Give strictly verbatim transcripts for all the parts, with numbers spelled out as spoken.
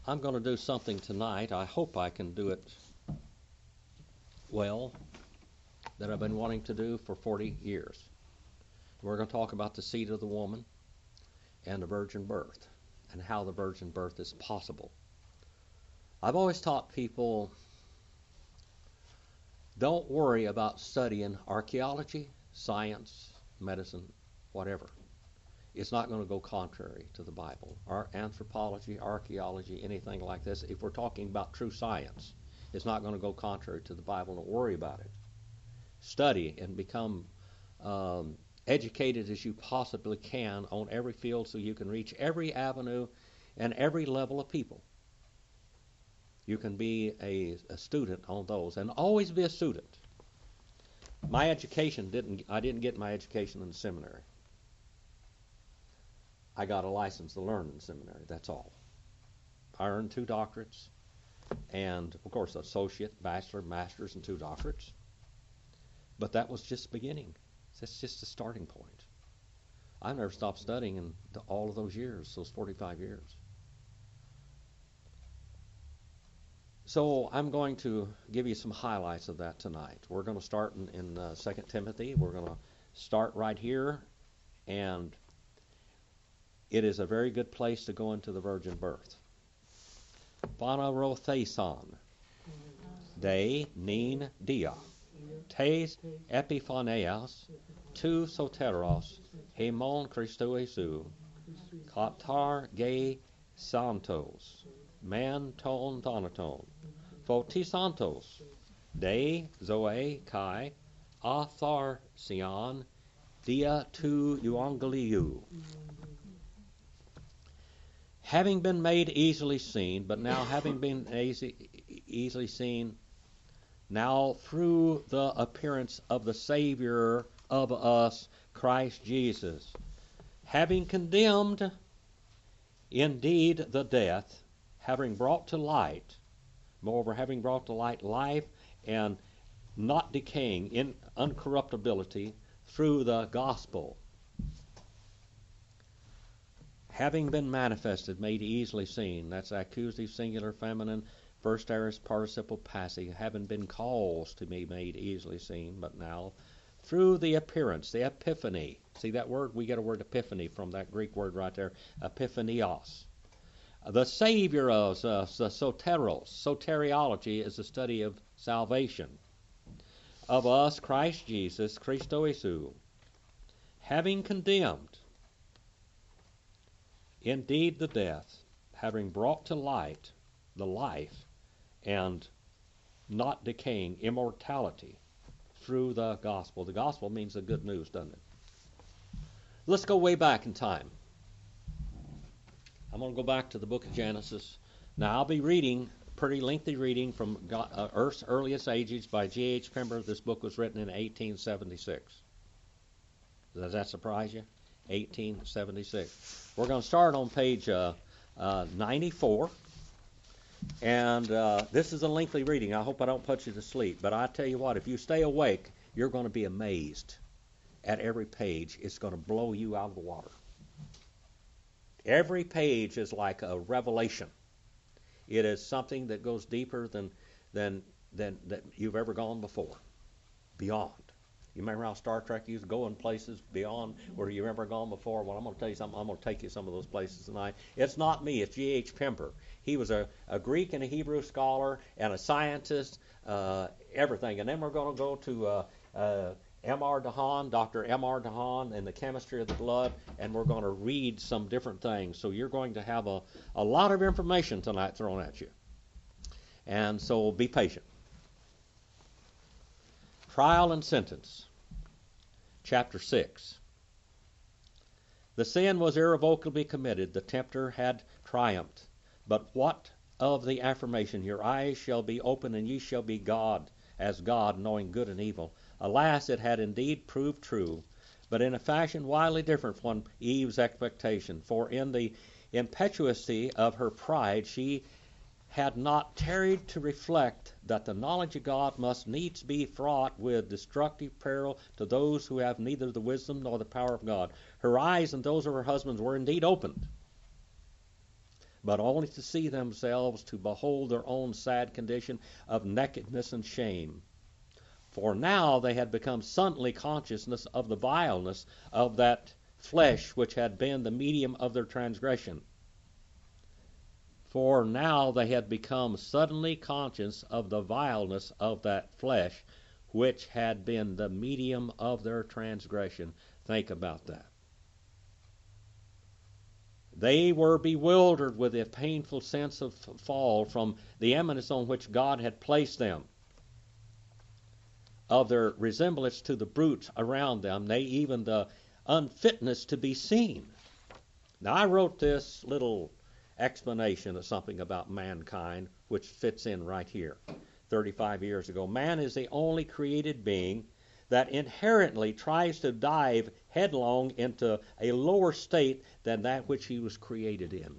I'm going to do something tonight. I hope I can do it well, that I've been wanting to do for forty years. We're going to talk about the seed of the woman and the virgin birth and how the virgin birth is possible. I've always taught people, don't worry about studying archaeology, science, medicine, whatever. It's not going to go contrary to the Bible. Our anthropology, archaeology, anything like this, if we're talking about true science, it's not going to go contrary to the Bible. Don't worry about it. Study and become um, educated as you possibly can on every field so you can reach every avenue and every level of people. You can be a, a student on those, and always be a student. My education didn't, I didn't get my education in the seminary. I got a license to learn in seminary, that's all. I earned two doctorates, and of course associate, bachelor, master's, and two doctorates. But that was just beginning. That's just the starting point. I've never stopped studying in the, all of those years, those forty-five years. So I'm going to give you some highlights of that tonight. We're going to start in, in uh, Second Timothy. We're going to start right here, and it is a very good place to go into the virgin birth. Phanerotheson, de nin dia, tes epiphaneas, tu soteros, hemon Christo Jesu, kaptar ge santos, man ton thanaton, photisantos, de zoe kai, atharsion, dia tu euangeliou. Having been made easily seen, but now having been easy, easily seen, now through the appearance of the Savior of us, Christ Jesus, having condemned indeed the death, having brought to light, moreover having brought to light life and not decaying in uncorruptibility through the gospel, having been manifested, made easily seen. That's accusative, singular, feminine, first aorist participle passive. Having been caused to be made easily seen, but now through the appearance, the epiphany. See that word? We get a word epiphany from that Greek word right there, epiphanios. The Savior of uh, the soteros. Soteriology is the study of salvation. Of us, Christ Jesus, Christo Jesu, having condemned indeed the death, having brought to light the life and not decaying immortality through the gospel. The gospel means the good news, doesn't it? Let's go way back in time. I'm going to go back to the book of Genesis. Now I'll be reading, pretty lengthy reading from God, uh, Earth's earliest ages by G H Pember. This book was written in eighteen seventy-six. Does that surprise you? eighteen seventy-six. We're going to start on page uh, uh, ninety-four, and uh, this is a lengthy reading. I hope I don't put you to sleep, but I tell you what, if you stay awake, you're going to be amazed at every page. It's going to blow you out of the water. Every page is like a revelation. It is something that goes deeper than than than that you've ever gone before, beyond. You remember how Star Trek used to go in places beyond where you've ever gone before? Well, I'm going to tell you something. I'm going to take you some of those places tonight. It's not me. It's G H Pember. He was a, a Greek and a Hebrew scholar and a scientist, uh, everything. And then we're going to go to uh, uh, M R DeHaan, Doctor M R DeHaan, and the chemistry of the blood, and we're going to read some different things. So you're going to have a, a lot of information tonight thrown at you. And so be patient. Trial and sentence. Chapter six. The sin was irrevocably committed. The tempter had triumphed. But what of the affirmation, your eyes shall be open and ye shall be God, as God, knowing good and evil? Alas, it had indeed proved true, but in a fashion widely different from Eve's expectation. For in the impetuosity of her pride, she had not tarried to reflect that the knowledge of God must needs be fraught with destructive peril to those who have neither the wisdom nor the power of God. Her eyes and those of her husband were indeed opened, but only to see themselves, to behold their own sad condition of nakedness and shame. For now they had become suddenly conscious of the vileness of that flesh which had been the medium of their transgression. For now they had become suddenly conscious of the vileness of that flesh which had been the medium of their transgression. Think about that. They were bewildered with a painful sense of fall from the eminence on which God had placed them, of their resemblance to the brutes around them, nay, even the unfitness to be seen. Now, I wrote this little explanation of something about mankind, which fits in right here, thirty-five years ago. Man is the only created being that inherently tries to dive headlong into a lower state than that which he was created in.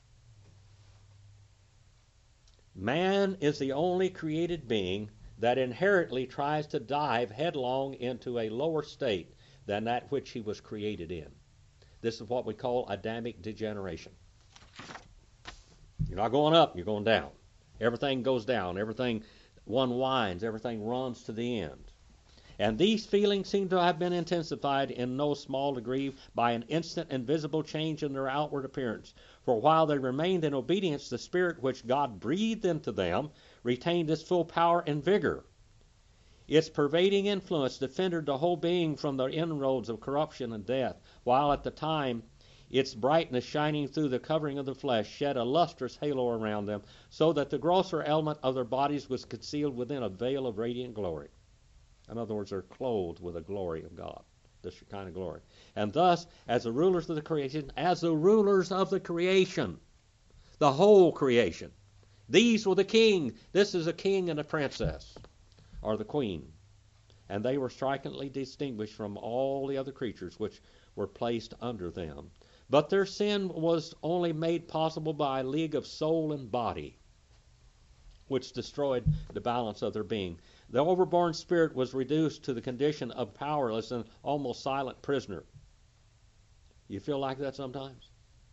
Man is the only created being that inherently tries to dive headlong into a lower state than that which he was created in. This is what we call Adamic degeneration. You're not going up, you're going down. Everything goes down, everything one winds, everything runs to the end. And these feelings seem to have been intensified in no small degree by an instant and visible change in their outward appearance. For while they remained in obedience, the Spirit which God breathed into them retained its full power and vigor. Its pervading influence defended the whole being from the inroads of corruption and death, while at the time its brightness shining through the covering of the flesh shed a lustrous halo around them, so that the grosser element of their bodies was concealed within a veil of radiant glory. In other words, they're clothed with the glory of God, this kind of glory. And thus, as the rulers of the creation, as the rulers of the creation, the whole creation, these were the king. This is a king and a princess, or the queen. And they were strikingly distinguished from all the other creatures which were placed under them. But their sin was only made possible by a league of soul and body, which destroyed the balance of their being. The overborn spirit was reduced to the condition of powerless and almost silent prisoner. You feel like that sometimes?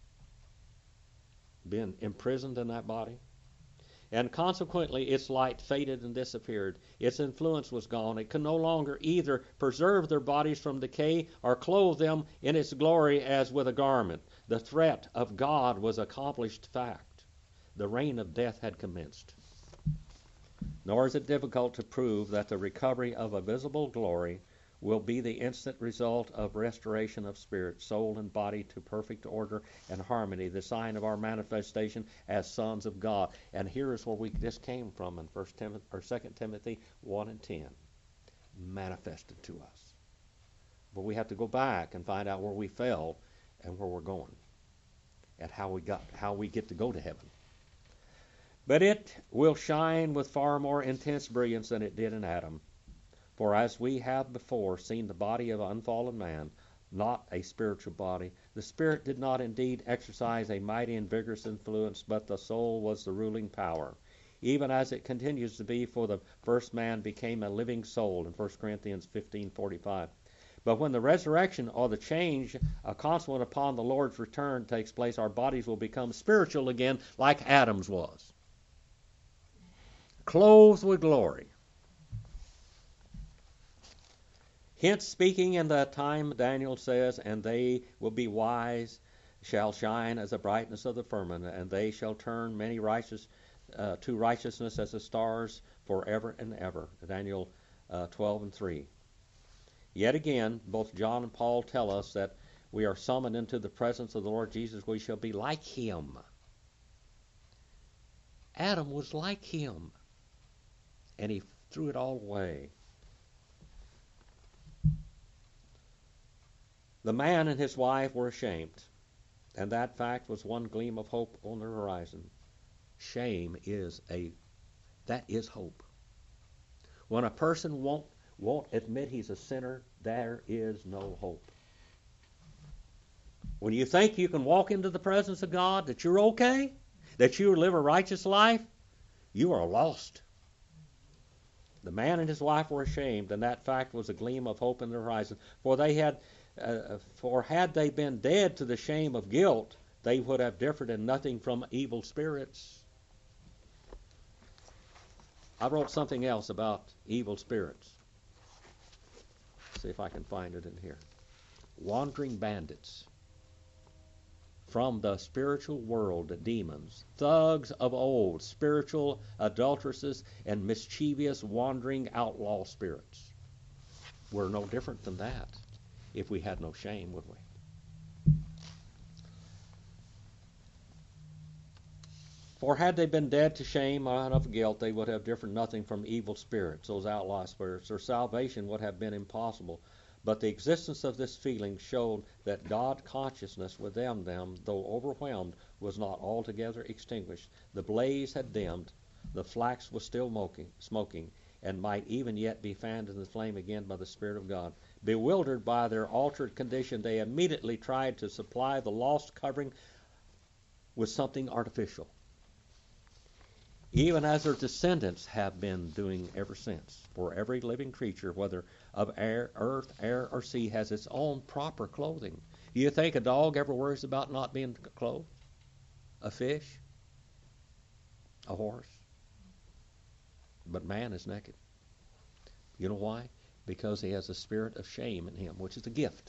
Being imprisoned in that body? And consequently, its light faded and disappeared. Its influence was gone. It could no longer either preserve their bodies from decay or clothe them in its glory as with a garment. The threat of God was accomplished fact. The reign of death had commenced. Nor is it difficult to prove that the recovery of a visible glory will be the instant result of restoration of spirit, soul, and body to perfect order and harmony, the sign of our manifestation as sons of God. And here is where we just came from in First Timothy or Second Timothy one and ten, manifested to us. But we have to go back and find out where we fell and where we're going, and how we got, how we get to go to heaven. But it will shine with far more intense brilliance than it did in Adam. For as we have before seen the body of unfallen man, not a spiritual body, the spirit did not indeed exercise a mighty and vigorous influence, but the soul was the ruling power, even as it continues to be, for the first man became a living soul in First Corinthians fifteen forty-five. But when the resurrection or the change uh, consequent upon the Lord's return takes place, our bodies will become spiritual again like Adam's was, clothed with glory. Hence, speaking in that time, Daniel says, and they will be wise, shall shine as the brightness of the firmament, and they shall turn many righteous uh, to righteousness as the stars forever and ever. Daniel uh, twelve and three. Yet again, both John and Paul tell us that we are summoned into the presence of the Lord Jesus. We shall be like him. Adam was like him, and he threw it all away. The man and his wife were ashamed, and that fact was one gleam of hope on the horizon. Shame is a, that is hope. When a person won't, won't admit he's a sinner, there is no hope. When you think you can walk into the presence of God, that you're okay, that you live a righteous life, you are lost. The man and his wife were ashamed, and that fact was a gleam of hope in the horizon, for they had Uh, for had they been dead to the shame of guilt, they would have differed in nothing from evil spirits. I wrote something else about evil spirits. Let's see if I can find it in here. Wandering bandits. From the spiritual world, demons, thugs of old, spiritual adulteresses, and mischievous wandering outlaw spirits. We're no different than that if we had no shame, would we? For had they been dead to shame and of guilt, they would have differed nothing from evil spirits, those outlaw spirits. Their salvation would have been impossible. But the existence of this feeling showed that God consciousness within them, though overwhelmed, was not altogether extinguished. The blaze had dimmed, the flax was still smoking, smoking, and might even yet be fanned in the flame again by the Spirit of God. Bewildered by their altered condition, they immediately tried to supply the lost covering with something artificial, even as their descendants have been doing ever since. For every living creature, whether of air, earth, air, or sea, has its own proper clothing. Do you think a dog ever worries about not being clothed? A fish? A horse? But man is naked. You know why? Because he has a spirit of shame in him, which is a gift.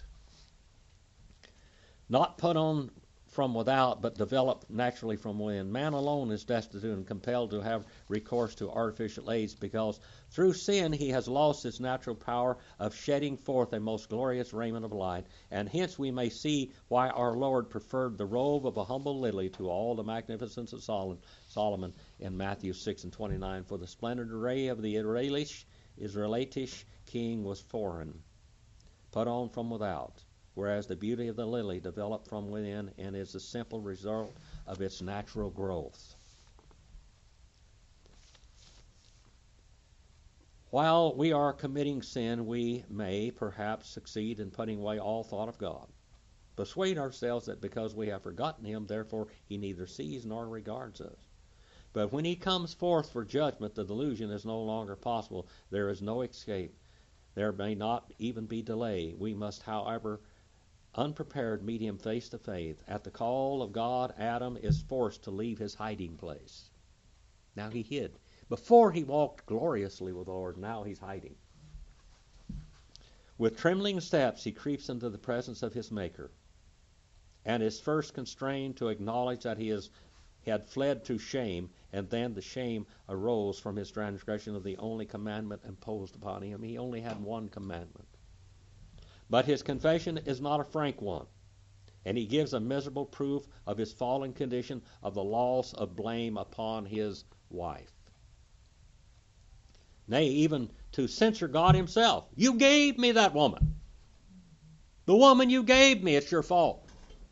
Not put on from without, but developed naturally from within. Man alone is destitute and compelled to have recourse to artificial aids, because through sin he has lost his natural power of shedding forth a most glorious raiment of light, and hence we may see why our Lord preferred the robe of a humble lily to all the magnificence of Solomon in Matthew six and twenty-nine. For the splendid array of the Israelitish, Israelitish king was foreign, put on from without, whereas the beauty of the lily developed from within and is the simple result of its natural growth. While we are committing sin, we may perhaps succeed in putting away all thought of God. Persuade ourselves that because we have forgotten him, therefore he neither sees nor regards us. But when he comes forth for judgment, the delusion is no longer possible. There is no escape. There may not even be delay. We must, however, unprepared, meet him face to face. At the call of God, Adam is forced to leave his hiding place. Now he hid. Before he walked gloriously with the Lord, now he's hiding. With trembling steps, he creeps into the presence of his Maker, and is first constrained to acknowledge that he is, had fled to shame, and then the shame arose from his transgression of the only commandment imposed upon him. He only had one commandment. But his confession is not a frank one, and he gives a miserable proof of his fallen condition, of the loss of blame upon his wife. Nay, even to censure God himself. You gave me that woman. The woman you gave me, it's your fault.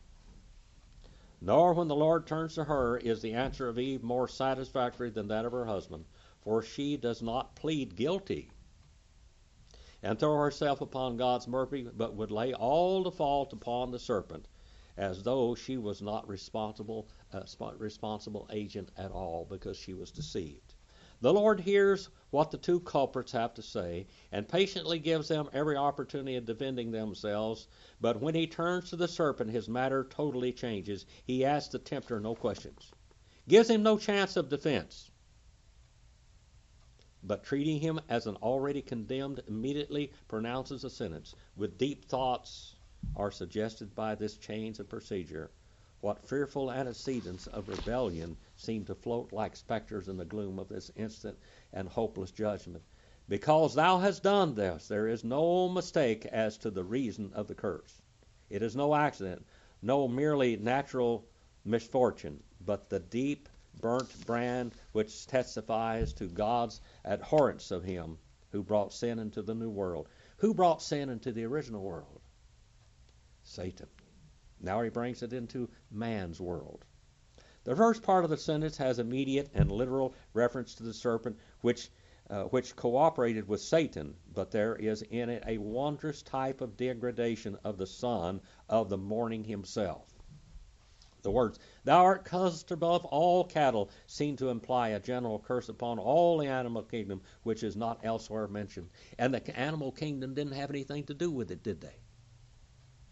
Nor when the Lord turns to her is the answer of Eve more satisfactory than that of her husband, for she does not plead guilty and throw herself upon God's mercy, but would lay all the fault upon the serpent, as though she was not responsible, uh, responsible agent at all, because she was deceived. The Lord hears what the two culprits have to say, and patiently gives them every opportunity of defending themselves. But when he turns to the serpent, his matter totally changes. He asks the tempter no questions, gives him no chance of defense, but treating him as an already condemned, immediately pronounces a sentence. With deep thoughts are suggested by this change of procedure. What fearful antecedents of rebellion seem to float like specters in the gloom of this instant and hopeless judgment. Because thou hast done this, there is no mistake as to the reason of the curse. It is no accident, no merely natural misfortune, but the deep burnt brand which testifies to God's abhorrence of him who brought sin into the new world. Who brought sin into the original world? Satan. Now he brings it into man's world. The first part of the sentence has immediate and literal reference to the serpent, which uh, which cooperated with Satan, but there is in it a wondrous type of degradation of the son of the morning himself. The words, "Thou art cursed above all cattle," seem to imply a general curse upon all the animal kingdom, which is not elsewhere mentioned. And the animal kingdom didn't have anything to do with it, did they?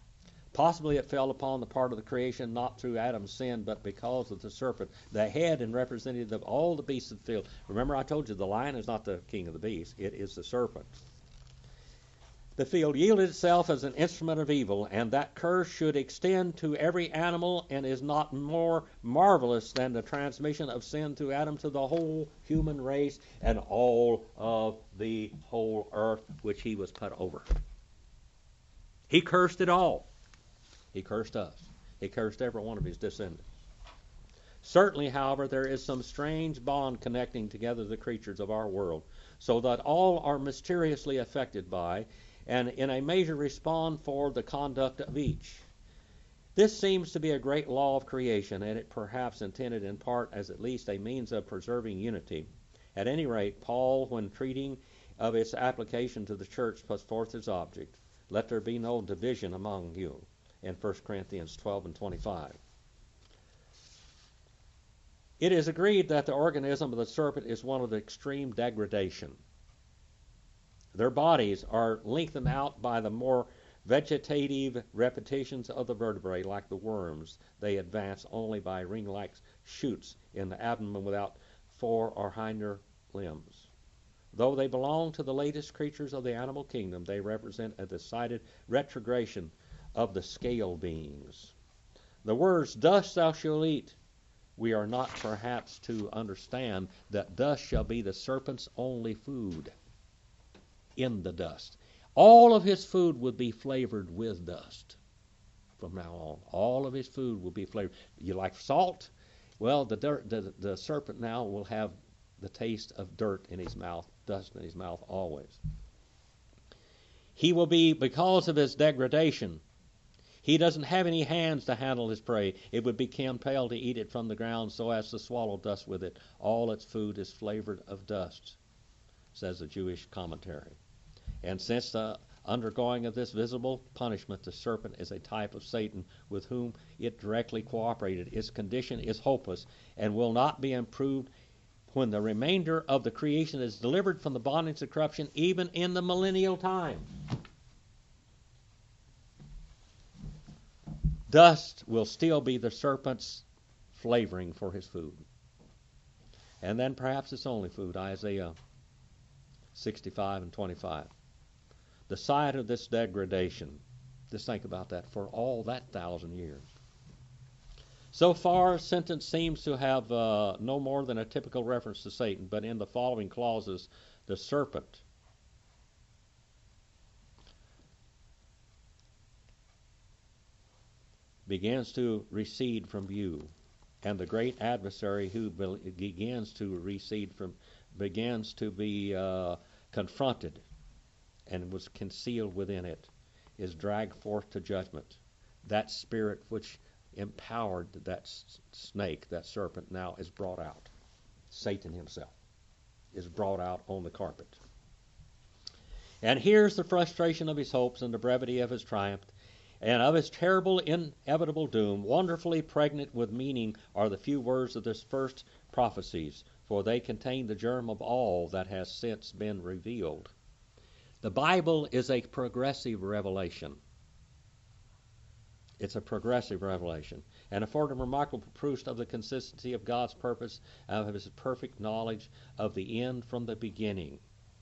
Possibly it fell upon the part of the creation not through Adam's sin, but because of the serpent, the head and representative of all the beasts of the field. Remember I told you the lion is not the king of the beasts, it is the serpent. The field yielded itself as an instrument of evil, and that curse should extend to every animal and is not more marvelous than the transmission of sin through Adam to the whole human race and all of the whole earth which he was put over. He cursed it all. He cursed us. He cursed every one of his descendants. Certainly, however, there is some strange bond connecting together the creatures of our world, so that all are mysteriously affected by and in a measure respond for the conduct of each. This seems to be a great law of creation, and it perhaps intended in part as at least a means of preserving unity. At any rate, Paul, when treating of its application to the church, puts forth its object. Let there be no division among you, in First Corinthians twelve and twenty-five. It is agreed that the organism of the serpent is one of extreme degradation. Their bodies are lengthened out by the more vegetative repetitions of the vertebrae, like the worms. They advance only by ring-like shoots in the abdomen without fore or hinder limbs. Though they belong to the latest creatures of the animal kingdom, they represent a decided retrogression of the scale beings. The words, dust thou shalt eat, we are not perhaps to understand that dust shall be the serpent's only food. In the dust. All of his food would be flavored with dust from now on. All of his food will be flavored. You like salt? Well, the, dirt, the, the serpent now will have the taste of dirt in his mouth, dust in his mouth always. He will be, because of his degradation, he doesn't have any hands to handle his prey. It would be compelled to eat it from the ground so as to swallow dust with it. All its food is flavored of dust, says the Jewish commentary. And since the undergoing of this visible punishment, the serpent is a type of Satan with whom it directly cooperated, its condition is hopeless and will not be improved when the remainder of the creation is delivered from the bondage of corruption, even in the millennial time. Dust will still be the serpent's flavoring for his food. And then perhaps its only food, Isaiah sixty-five and twenty-five. The sight of this degradation, just think about that, for all that thousand years. So far, sentence seems to have uh, no more than a typical reference to Satan, but in the following clauses, the serpent begins to recede from view, and the great adversary who begins to recede from, begins to be uh, confronted and was concealed within it, is dragged forth to judgment. That spirit which empowered that snake, that serpent, now is brought out. Satan himself is brought out on the carpet. And here's the frustration of his hopes and the brevity of his triumph, and of his terrible, inevitable doom. Wonderfully pregnant with meaning are the few words of this first prophecies, for they contain the germ of all that has since been revealed. The Bible is a progressive revelation. It's a progressive revelation, and afford a remarkable proof of the consistency of God's purpose and of his perfect knowledge of the end from the beginning.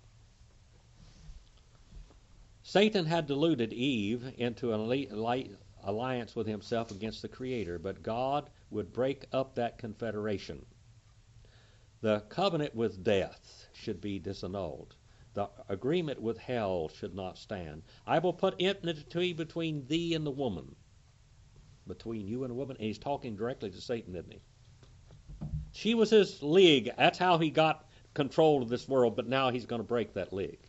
Satan had deluded Eve into an alliance with himself against the Creator, but God would break up that confederation. The covenant with death should be disannulled. The agreement with hell should not stand. I will put enmity between thee and the woman. Between you and the woman. And he's talking directly to Satan, isn't he? She was his league. That's how he got control of this world, but now he's going to break that league.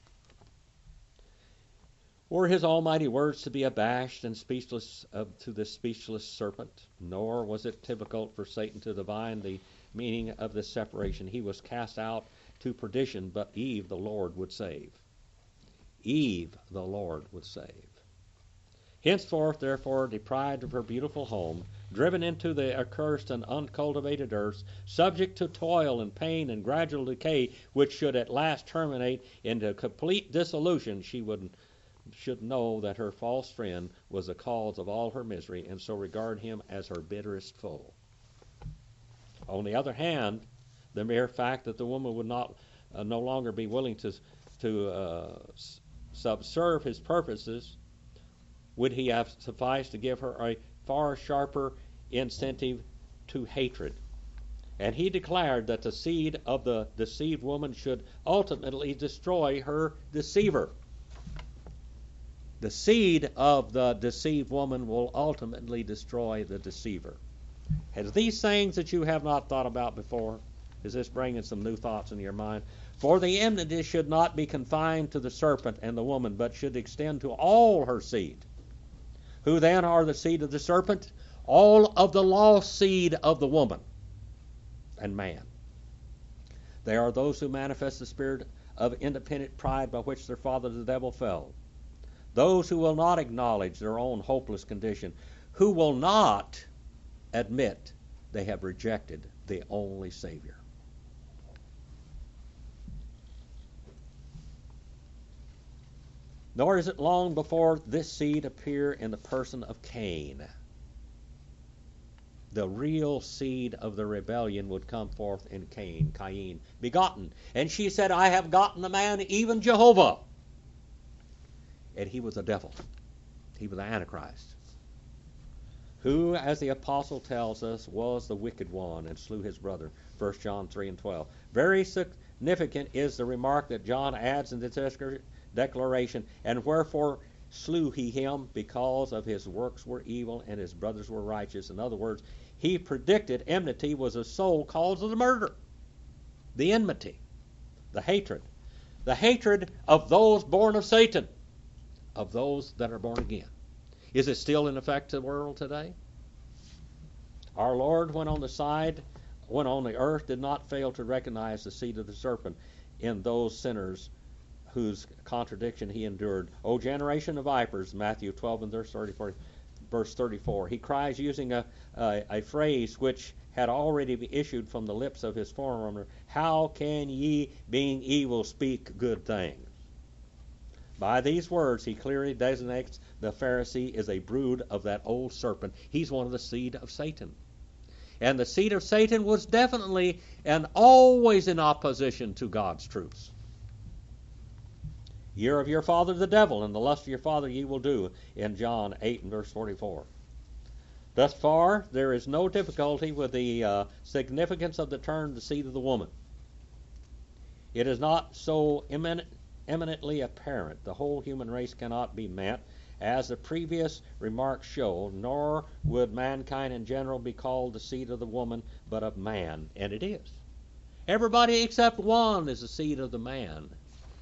Were his almighty words to be abashed and speechless uh, to this speechless serpent? Nor was it difficult for Satan to divine the meaning of this separation. He was cast out to perdition, but Eve the Lord would save. Eve the Lord would save. Henceforth, therefore, deprived of her beautiful home, driven into the accursed and uncultivated earth, subject to toil and pain and gradual decay, which should at last terminate into complete dissolution, she would should know that her false friend was the cause of all her misery, and so regard him as her bitterest foe. On the other hand, the mere fact that the woman would not uh, no longer be willing to to uh, subserve his purposes, would he have sufficed to give her a far sharper incentive to hatred? And he declared that the seed of the deceived woman should ultimately destroy her deceiver. The seed of the deceived woman will ultimately destroy the deceiver. Has these things that you have not thought about before? Is this bringing some new thoughts into your mind? For the enmity should not be confined to the serpent and the woman, but should extend to all her seed. Who then are the seed of the serpent? All of the lost seed of the woman and man. They are those who manifest the spirit of independent pride by which their father the devil fell. Those who will not acknowledge their own hopeless condition, who will not admit they have rejected the only Savior. Nor is it long before this seed appear in the person of Cain. The real seed of the rebellion would come forth in Cain, Cain, begotten. And she said, I have gotten a man, even Jehovah. And he was a devil. He was the Antichrist, who, as the apostle tells us, was the wicked one and slew his brother, First John three and twelve. Very significant is the remark that John adds in this declaration, and wherefore slew he him? Because of his works were evil and his brothers were righteous. In other words, he predicted enmity was the sole cause of the murder. The enmity, the hatred, the hatred of those born of Satan, of those that are born again. Is it still in effect in the world today? Our Lord, when on the side, when on the earth, did not fail to recognize the seed of the serpent in those sinners whose contradiction he endured. O generation of vipers, Matthew twelve and verse thirty-four. Verse thirty-four. He cries using a, a, a phrase which had already been issued from the lips of his forerunner. How can ye, being evil, speak good things? By these words, he clearly designates the Pharisee as a brood of that old serpent. He's one of the seed of Satan. And the seed of Satan was definitely and always in opposition to God's truths. Ye are of your father the devil, and the lust of your father ye will do, in John eight and verse forty-four. Thus far, there is no difficulty with the uh, significance of the term the seed of the woman. It is not so eminent, eminently apparent. The whole human race cannot be meant, as the previous remarks show, nor would mankind in general be called the seed of the woman, but of man. And it is. Everybody except one is the seed of the man.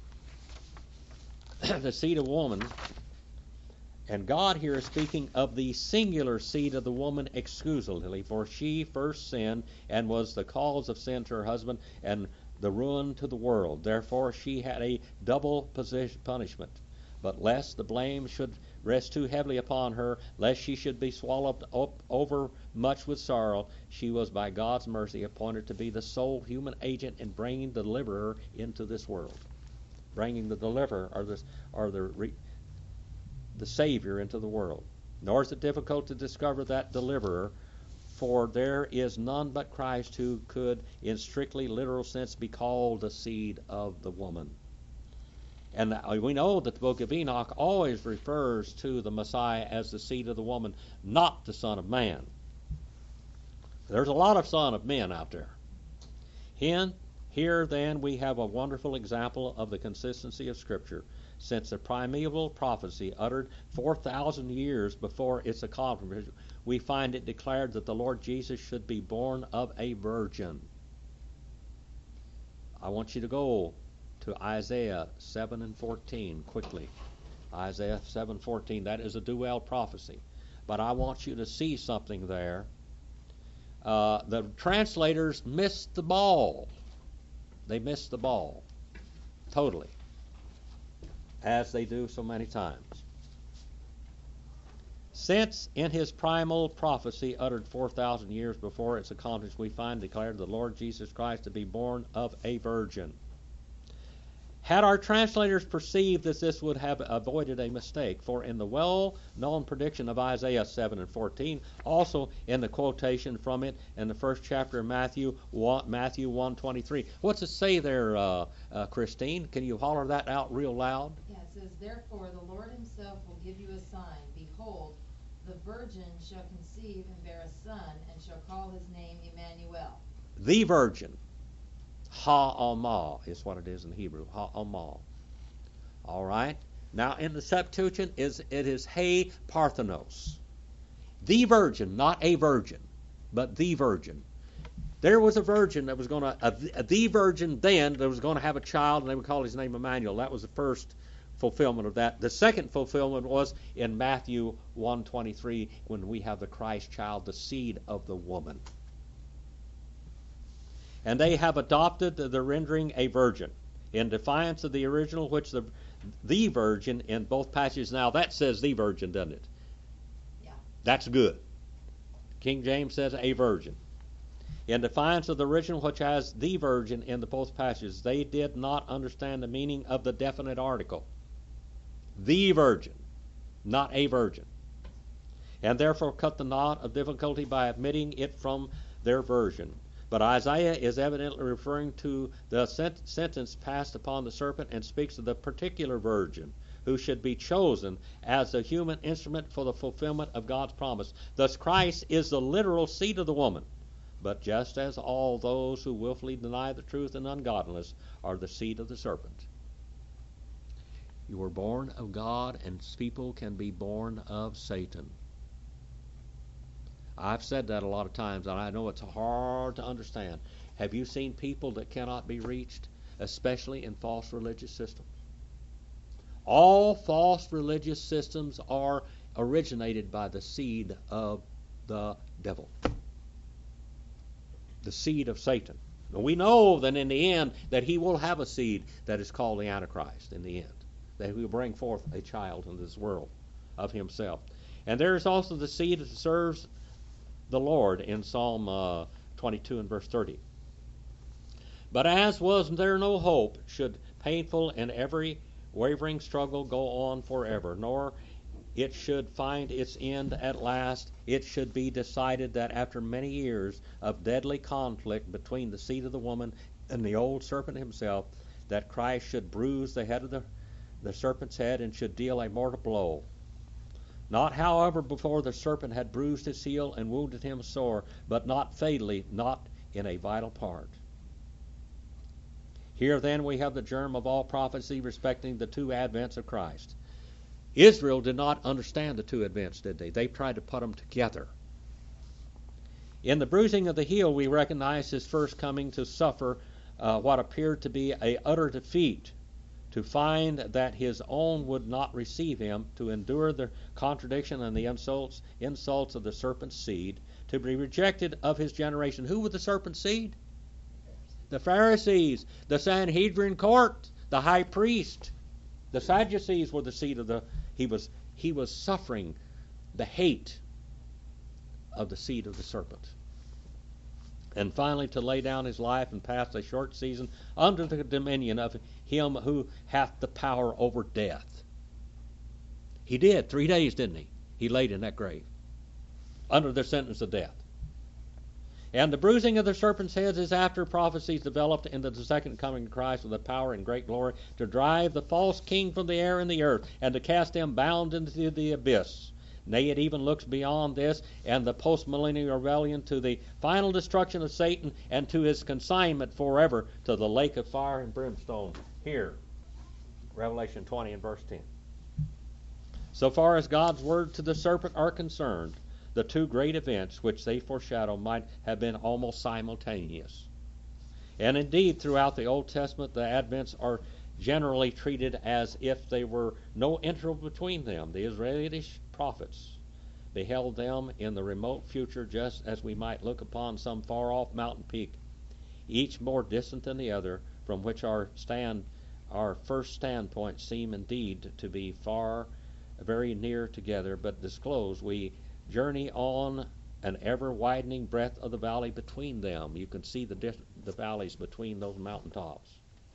The seed of woman. And God here is speaking of the singular seed of the woman exclusively, for she first sinned and was the cause of sin to her husband and the ruin to the world. Therefore she had a double position punishment. But lest the blame should rest too heavily upon her, lest she should be swallowed up over much with sorrow, she was by God's mercy appointed to be the sole human agent in bringing the deliverer into this world. Bringing the deliverer or the, or the, re, the Savior into the world. Nor is it difficult to discover that deliverer, for there is none but Christ who could, in strictly literal sense, be called the seed of the woman. And we know that the book of Enoch always refers to the Messiah as the seed of the woman, not the Son of Man. There's a lot of son of men out there. Here, here then, we have a wonderful example of the consistency of Scripture, since the primeval prophecy uttered four thousand years before its accomplishment, we find it declared that the Lord Jesus should be born of a virgin. I want you to go to Isaiah seven and fourteen quickly. Isaiah seven fourteen, that is a dual prophecy. But I want you to see something there. Uh, the translators missed the ball. They missed the ball totally, as they do so many times. Since in his primal prophecy uttered four thousand years before its accomplishment, we find declared the Lord Jesus Christ to be born of a virgin. Had our translators perceived that this would have avoided a mistake, for in the well-known prediction of Isaiah seven and fourteen, also in the quotation from it in the first chapter of Matthew, Matthew one twenty-three. What's it say there, uh, uh, Christine? Can you holler that out real loud? Yeah, it says, therefore the Lord himself will give you a sign. Behold, the virgin shall conceive and bear a son, and shall call his name Emmanuel. The virgin. Ha-amah is what it is in Hebrew. Ha-amah. All right. Now in the Septuagint is it is He Parthenos. The virgin, not a virgin, but the virgin. There was a virgin that was going to a, a, the virgin then that was going to have a child, and they would call his name Emmanuel. That was the first fulfillment of that. The second fulfillment was in Matthew one twenty-three, when we have the Christ child, the seed of the woman. And they have adopted the rendering a virgin in defiance of the original, which the the virgin in both passages. Now that says the virgin, doesn't it? Yeah. That's good. King James says a virgin. In defiance of the original, which has the virgin in the both passages, they did not understand the meaning of the definite article. The virgin, not a virgin. And therefore cut the knot of difficulty by omitting it from their version. But Isaiah is evidently referring to the sent- sentence passed upon the serpent, and speaks of the particular virgin who should be chosen as the human instrument for the fulfillment of God's promise. Thus Christ is the literal seed of the woman, but just as all those who willfully deny the truth in ungodliness are the seed of the serpent. You were born of God, and people can be born of Satan. I've said that a lot of times, and I know it's hard to understand. Have you seen people that cannot be reached, especially in false religious systems? All false religious systems are originated by the seed of the devil, the seed of Satan. And we know that in the end that he will have a seed that is called the Antichrist in the end, that he will bring forth a child into this world of himself. And there is also the seed that serves the Lord in Psalm uh, twenty-two and verse thirty. But as was there no hope, should painful and every wavering struggle go on forever, nor it should find its end at last, it should be decided that after many years of deadly conflict between the seed of the woman and the old serpent himself, that Christ should bruise the head of the, the serpent's head, and should deal a mortal blow. Not, however, before the serpent had bruised his heel and wounded him sore, but not fatally, not in a vital part. Here then we have the germ of all prophecy respecting the two advents of Christ. Israel did not understand the two advents, did they? They tried to put them together. In the bruising of the heel, we recognize his first coming to suffer uh, what appeared to be a utter defeat, to find that his own would not receive him, to endure the contradiction and the insults, insults of the serpent's seed, to be rejected of his generation. Who was the serpent's seed? The Pharisees, the Sanhedrin court, the high priest. The Sadducees were the seed of the, he was, he was suffering the hate of the seed of the serpent. And finally to lay down his life and pass a short season under the dominion of him who hath the power over death. He did, three days, didn't he? He laid in that grave, under the sentence of death. And the bruising of the serpent's heads is after prophecies developed into the second coming of Christ with the power and great glory, to drive the false king from the air and the earth, and to cast him bound into the abyss. Nay, it even looks beyond this and the post-millennial rebellion to the final destruction of Satan and to his consignment forever to the lake of fire and brimstone. Here, Revelation twenty and verse ten. So far as God's word to the serpent are concerned, the two great events which they foreshadow might have been almost simultaneous. And indeed, throughout the Old Testament, the advents are generally treated as if there were no interval between them. The Israeli prophets beheld them in the remote future, just as we might look upon some far-off mountain peak, each more distant than the other, from which our stand, our first standpoint seem indeed to be far, very near together, but disclose we journey on an ever-widening breadth of the valley between them. You can see the, the valleys between those mountaintops.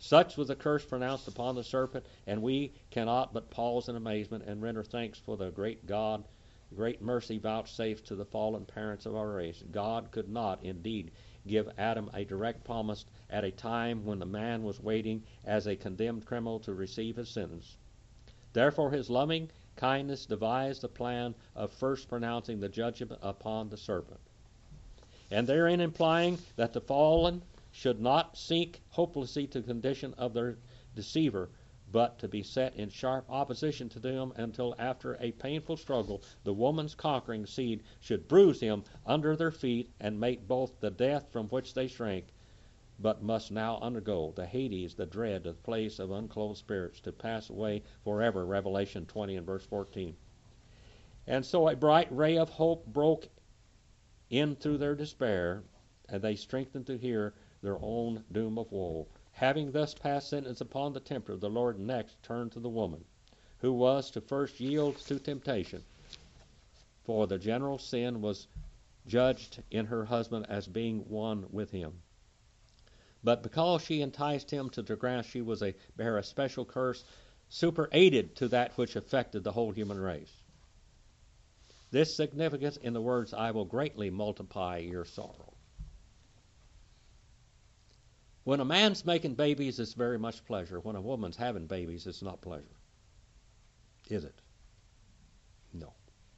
Such was the curse pronounced upon the serpent, and we cannot but pause in amazement and render thanks for the great God, great mercy vouchsafed to the fallen parents of our race. God could not, indeed, give Adam a direct promise at a time when the man was waiting as a condemned criminal to receive his sentence. Therefore his loving kindness devised the plan of first pronouncing the judgment upon the serpent, and therein implying that the fallen should not sink hopelessly to the condition of their deceiver, but to be set in sharp opposition to them until after a painful struggle the woman's conquering seed should bruise him under their feet and make both the death from which they shrank, but must now undergo, the Hades, the dread, the place of unclothed spirits, to pass away forever, Revelation twenty and verse fourteen. And so a bright ray of hope broke in through their despair, and they strengthened to hear their own doom of woe. Having thus passed sentence upon the tempter, the Lord next turned to the woman, who was to first yield to temptation, for the general sin was judged in her husband as being one with him. But because she enticed him to the ground, she was a bear a special curse superadded to that which affected the whole human race. This significance in the words, I will greatly multiply your sorrow. When a man's making babies, it's very much pleasure. When a woman's having babies, it's not pleasure. Is it? No.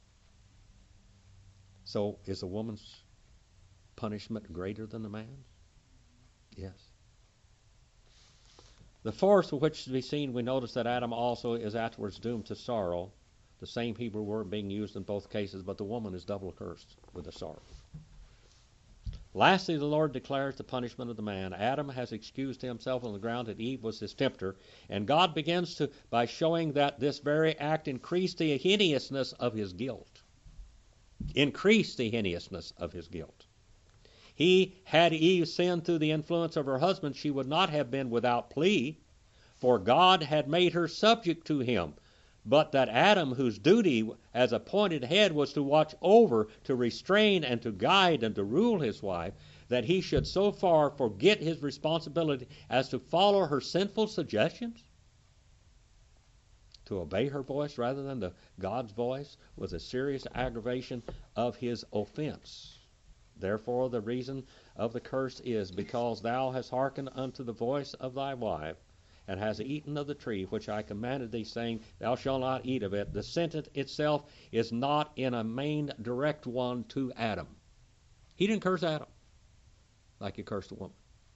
So is a woman's punishment greater than a man's? Yes. The fourth, of which to be seen, we notice that Adam also is afterwards doomed to sorrow, the same Hebrew word being used in both cases, but the woman is double cursed with a sorrow. Lastly, the Lord declares the punishment of the man. Adam has excused himself on the ground that Eve was his tempter, and God begins to by showing that this very act increased the hideousness of his guilt. Increased the hideousness of his guilt. He, had Eve sinned through the influence of her husband, she would not have been without plea, for God had made her subject to him. But that Adam, whose duty as appointed head was to watch over, to restrain, and to guide, and to rule his wife, that he should so far forget his responsibility as to follow her sinful suggestions, to obey her voice rather than the God's voice, was a serious aggravation of his offense. Therefore the reason of the curse is, because thou hast hearkened unto the voice of thy wife, and hast eaten of the tree which I commanded thee, saying, thou shalt not eat of it. The sentence itself is not in a main direct one to Adam. He didn't curse Adam like he cursed the woman,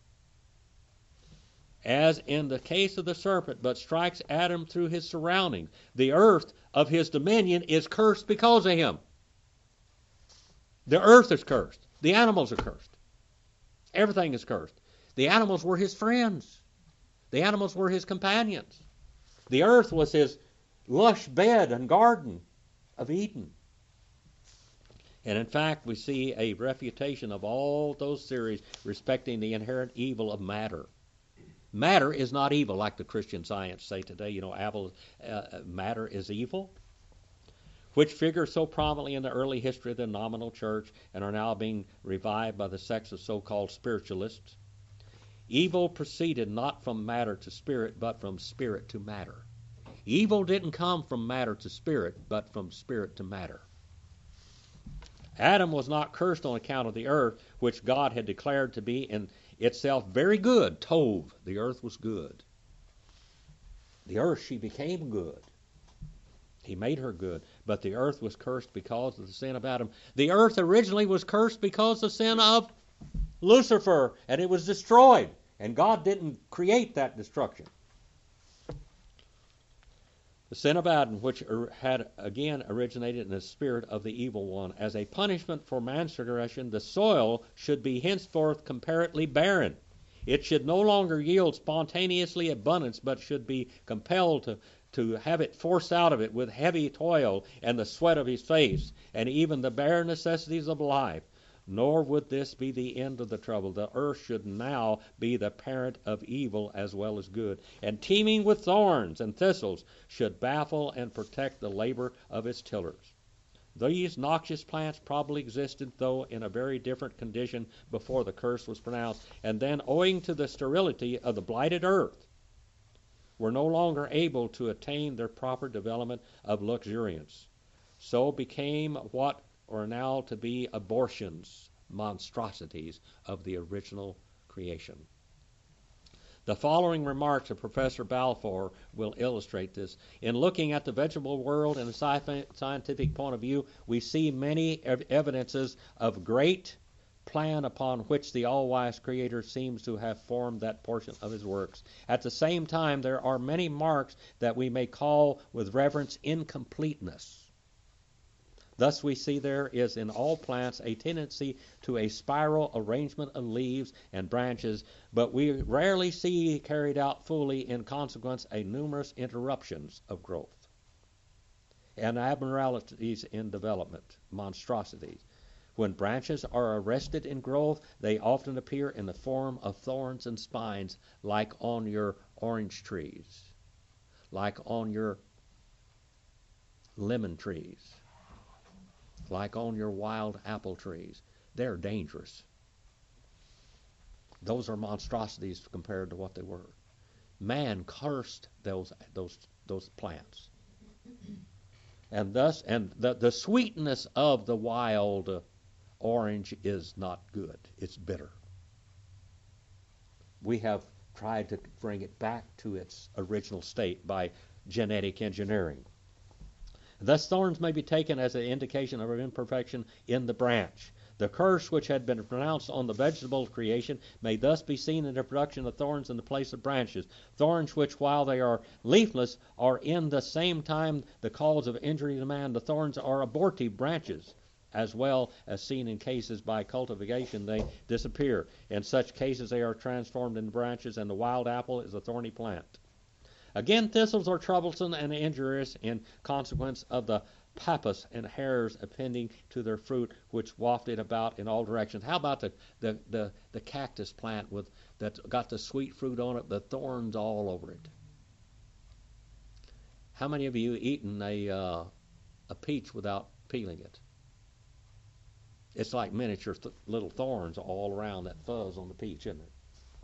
as in the case of the serpent, but strikes Adam through his surroundings. The earth of his dominion is cursed because of him. The earth is cursed. The animals are cursed. Everything is cursed. The animals were his friends. The animals were his companions. The earth was his lush bed and garden of Eden. And in fact, we see a refutation of all those theories respecting the inherent evil of matter. Matter is not evil, like the Christian Science say today. You know, Apple, uh, matter is evil, which figure so prominently in the early history of the nominal church and are now being revived by the sects of so-called spiritualists. Evil proceeded not from matter to spirit, but from spirit to matter. Evil didn't come from matter to spirit, but from spirit to matter. Adam was not cursed on account of the earth, which God had declared to be in itself very good. Tov, the earth was good. The earth, she became good. He made her good. But the earth was cursed because of the sin of Adam. The earth originally was cursed because of the sin of Lucifer, and it was destroyed. And God didn't create that destruction. The sin of Adam, which had again originated in the spirit of the evil one. As a punishment for man's transgression, the soil should be henceforth comparatively barren. It should no longer yield spontaneously abundance, but should be compelled to, to have it forced out of it with heavy toil and the sweat of his face, and even the bare necessities of life. Nor would this be the end of the trouble. The earth should now be the parent of evil as well as good, and teeming with thorns and thistles should baffle and protect the labor of its tillers. These noxious plants probably existed, though in a very different condition before the curse was pronounced, and then, owing to the sterility of the blighted earth, were no longer able to attain their proper development of luxuriance. So became what are now to be abortions, monstrosities of the original creation. The following remarks of Professor Balfour will illustrate this. In looking at the vegetable world in a sci- scientific point of view, we see many ev- evidences of great plan upon which the all-wise Creator seems to have formed that portion of his works. At the same time, there are many marks that we may call with reverence incompleteness. Thus we see there is in all plants a tendency to a spiral arrangement of leaves and branches, but we rarely see carried out fully, in consequence a numerous interruptions of growth and abnormalities in development, monstrosities. When branches are arrested in growth, they often appear in the form of thorns and spines, like on your orange trees, like on your lemon trees, like on your wild apple trees. They're dangerous. Those are monstrosities compared to what they were. Man cursed those those those plants. And thus, and the, the sweetness of the wild uh, orange is not good. It's bitter. We have tried to bring it back to its original state by genetic engineering. Thus thorns may be taken as an indication of an imperfection in the branch. The curse which had been pronounced on the vegetable creation may thus be seen in the production of thorns in the place of branches. Thorns which, while they are leafless, are in the same time the cause of injury to man. The thorns are abortive branches, as well as seen in cases by cultivation they disappear. In such cases they are transformed into branches, and the wild apple is a thorny plant. Again, thistles are troublesome and injurious in consequence of the pappus and hairs appending to their fruit, which wafted about in all directions. How about the, the, the, the cactus plant with that's got the sweet fruit on it, the thorns all over it? How many of you eaten a uh, a peach without peeling it? It's like miniature th- little thorns all around that fuzz on the peach, isn't it?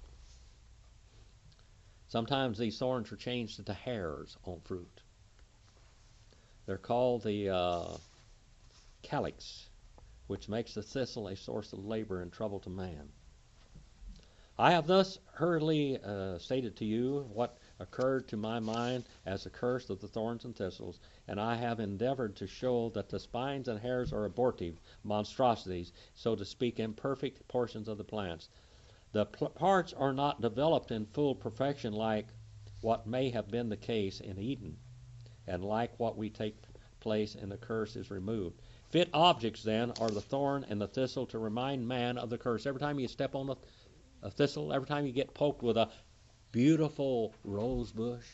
Sometimes these thorns are changed into hairs on fruit. They're called the uh, calyx, which makes the thistle a source of labor and trouble to man. I have thus hurriedly uh, stated to you what occurred to my mind as the curse of the thorns and thistles, and I have endeavored to show that the spines and hairs are abortive monstrosities, so to speak, imperfect portions of the plants. The pl- parts are not developed in full perfection like what may have been the case in Eden, and like what we take place in the curse is removed. Fit objects, then, are the thorn and the thistle to remind man of the curse. Every time you step on a, a thistle, every time you get poked with a beautiful rose bush,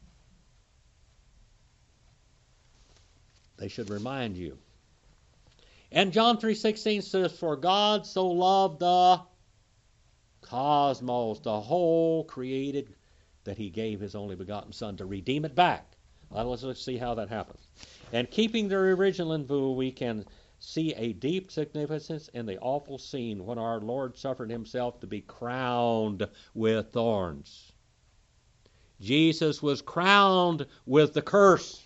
they should remind you. And John three sixteen says, "For God so loved the cosmos, the whole created, that he gave his only begotten Son to redeem it back." Well, let's, let's see how that happens. And keeping their original in view, we can see a deep significance in the awful scene when our Lord suffered himself to be crowned with thorns. Jesus was crowned with the curse.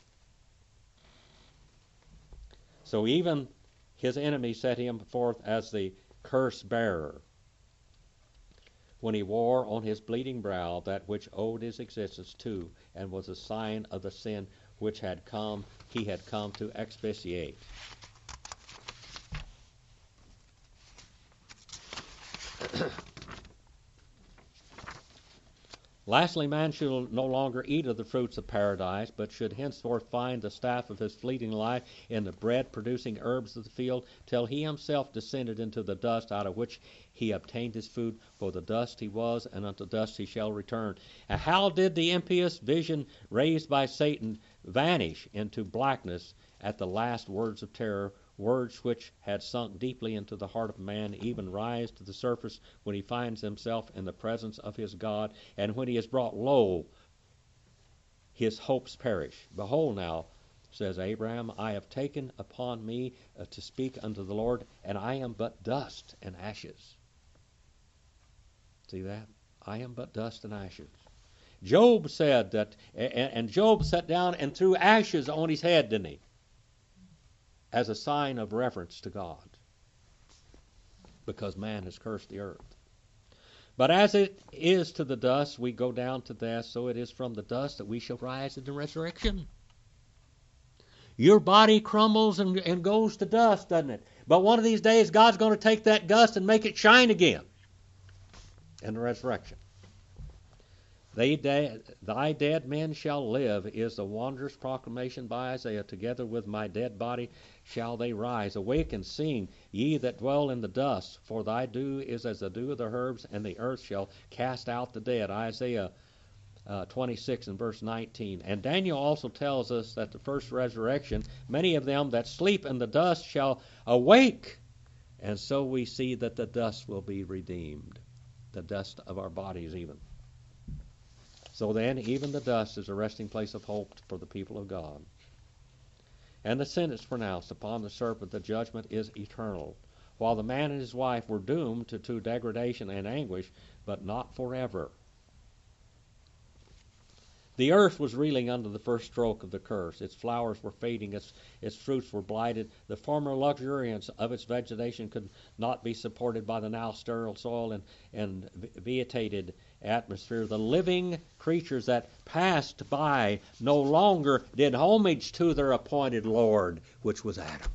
So even his enemies set him forth as the curse bearer, when he wore on his bleeding brow that which owed his existence to and was a sign of the sin which had come, he had come to expiate. Lastly, man should no longer eat of the fruits of paradise, but should henceforth find the staff of his fleeting life in the bread-producing herbs of the field, till he himself descended into the dust out of which he obtained his food. For the dust he was, and unto dust he shall return. And how did the impious vision raised by Satan vanish into blackness at the last words of terror, words which had sunk deeply into the heart of man, even rise to the surface when he finds himself in the presence of his God, and when he is brought low, his hopes perish. Behold now, says Abraham, I have taken upon me uh, to speak unto the Lord, and I am but dust and ashes. See that? I am but dust and ashes. Job said that, and, and Job sat down and threw ashes on his head, didn't he? As a sign of reverence to God. Because man has cursed the earth. But as it is to the dust, we go down to death, so it is from the dust that we shall rise in the resurrection. Your body crumbles and, and goes to dust, doesn't it? But one of these days, God's going to take that dust and make it shine again in the resurrection. They de- Thy dead men shall live is the wondrous proclamation by Isaiah. Together with my dead body shall they rise. Awake and sing, ye that dwell in the dust, for thy dew is as the dew of the herbs, and the earth shall cast out the dead. Isaiah uh, twenty-six and verse nineteen. And Daniel also tells us that the first resurrection, many of them that sleep in the dust shall awake. And so we see that the dust will be redeemed, the dust of our bodies even. So then, even the dust is a resting place of hope for the people of God. And the sentence pronounced upon the serpent, the judgment is eternal, while the man and his wife were doomed to, to degradation and anguish, but not forever. The earth was reeling under the first stroke of the curse. Its flowers were fading, its, its fruits were blighted. The former luxuriance of its vegetation could not be supported by the now sterile soil and, and vegetated atmosphere. The living creatures that passed by no longer did homage to their appointed Lord, which was Adam.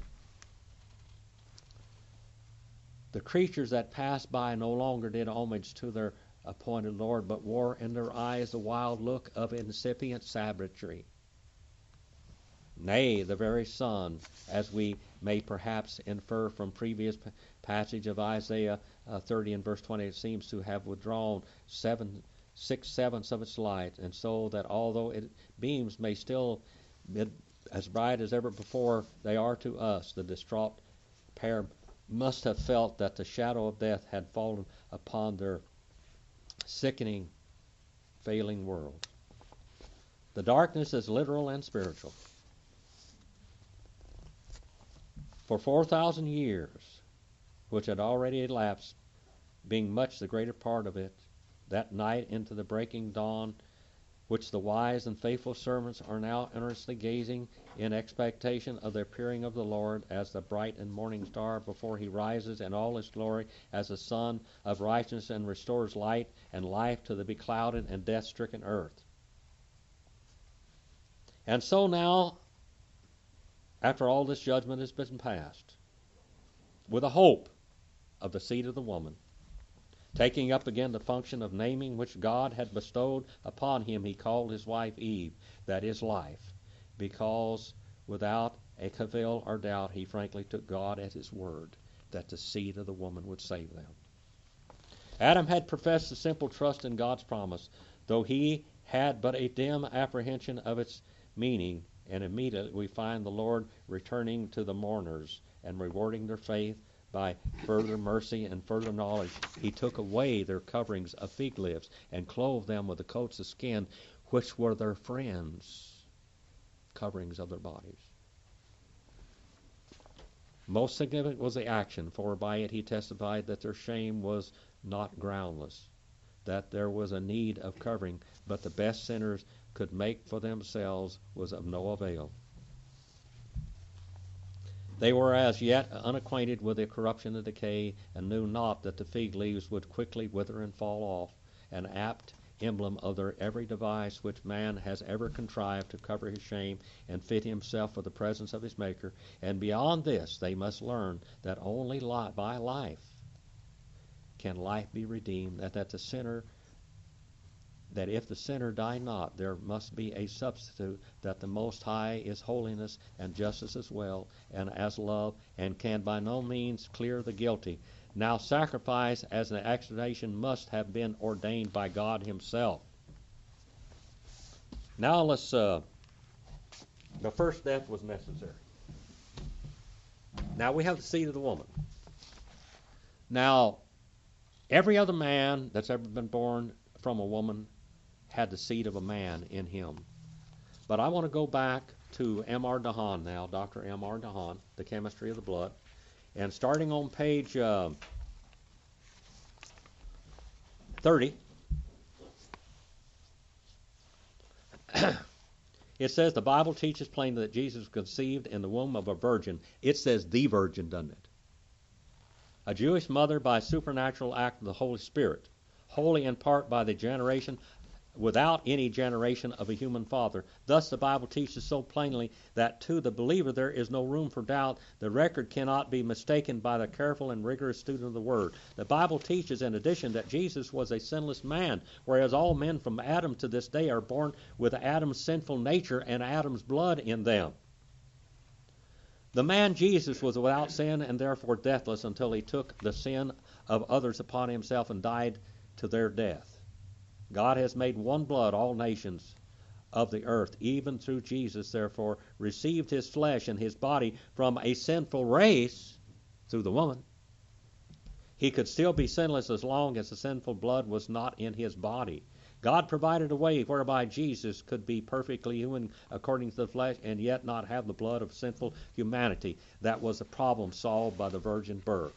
The creatures that passed by no longer did homage to their appointed Lord, but wore in their eyes the wild look of incipient savagery. Nay, the very sun, as we may perhaps infer from previous p- passage of Isaiah uh, thirty and verse twenty, it seems to have withdrawn seven, six sevenths of its light, and so that although its beams may still be as bright as ever before, they are to us. The distraught pair must have felt that the shadow of death had fallen upon their sickening, failing world. The darkness is literal and spiritual. For four thousand years, which had already elapsed, being much the greater part of it, that night into the breaking dawn, which the wise and faithful servants are now earnestly gazing in expectation of the appearing of the Lord as the bright and morning star before he rises in all his glory as the sun of righteousness and restores light and life to the beclouded and death-stricken earth. And so now, after all this judgment has been passed, with a hope of the seed of the woman, taking up again the function of naming which God had bestowed upon him, he called his wife Eve, that is life, because without a cavil or doubt he frankly took God at his word that the seed of the woman would save them. Adam had professed a simple trust in God's promise, though he had but a dim apprehension of its meaning, and immediately we find the Lord returning to the mourners and rewarding their faith by further mercy and further knowledge. He took away their coverings of fig leaves and clothed them with the coats of skin, which were their friends, coverings of their bodies. Most significant was the action, for by it he testified that their shame was not groundless, that there was a need of covering, but the best sinners could make for themselves was of no avail. They were as yet unacquainted with the corruption and decay, and knew not that the fig leaves would quickly wither and fall off, an apt emblem of their every device which man has ever contrived to cover his shame and fit himself for the presence of his Maker. And beyond this, they must learn that only li- by life can life be redeemed, that, that the sinner that if the sinner die not, there must be a substitute, that the Most High is holiness and justice as well, and as love, and can by no means clear the guilty. Now sacrifice as an expiation must have been ordained by God himself. Now let's, uh, the first death was necessary. Now we have the seed of the woman. Now, every other man that's ever been born from a woman had the seed of a man in him. But I want to go back to M R DeHaan now, Doctor M R DeHaan, The Chemistry of the Blood. And starting on page uh, thirty, it says the Bible teaches plainly that Jesus was conceived in the womb of a virgin. It says the virgin, doesn't it? A Jewish mother by a supernatural act of the Holy Spirit, wholly in part by the generation, without any generation of a human father. Thus the Bible teaches so plainly that to the believer there is no room for doubt. The record cannot be mistaken by the careful and rigorous student of the Word. The Bible teaches in addition that Jesus was a sinless man, whereas all men from Adam to this day are born with Adam's sinful nature and Adam's blood in them. The man Jesus was without sin and therefore deathless until he took the sin of others upon himself and died to their death. God has made one blood all nations of the earth, even through Jesus, therefore, received his flesh and his body from a sinful race through the woman. He could still be sinless as long as the sinful blood was not in his body. God provided a way whereby Jesus could be perfectly human according to the flesh and yet not have the blood of sinful humanity. That was the problem solved by the virgin birth.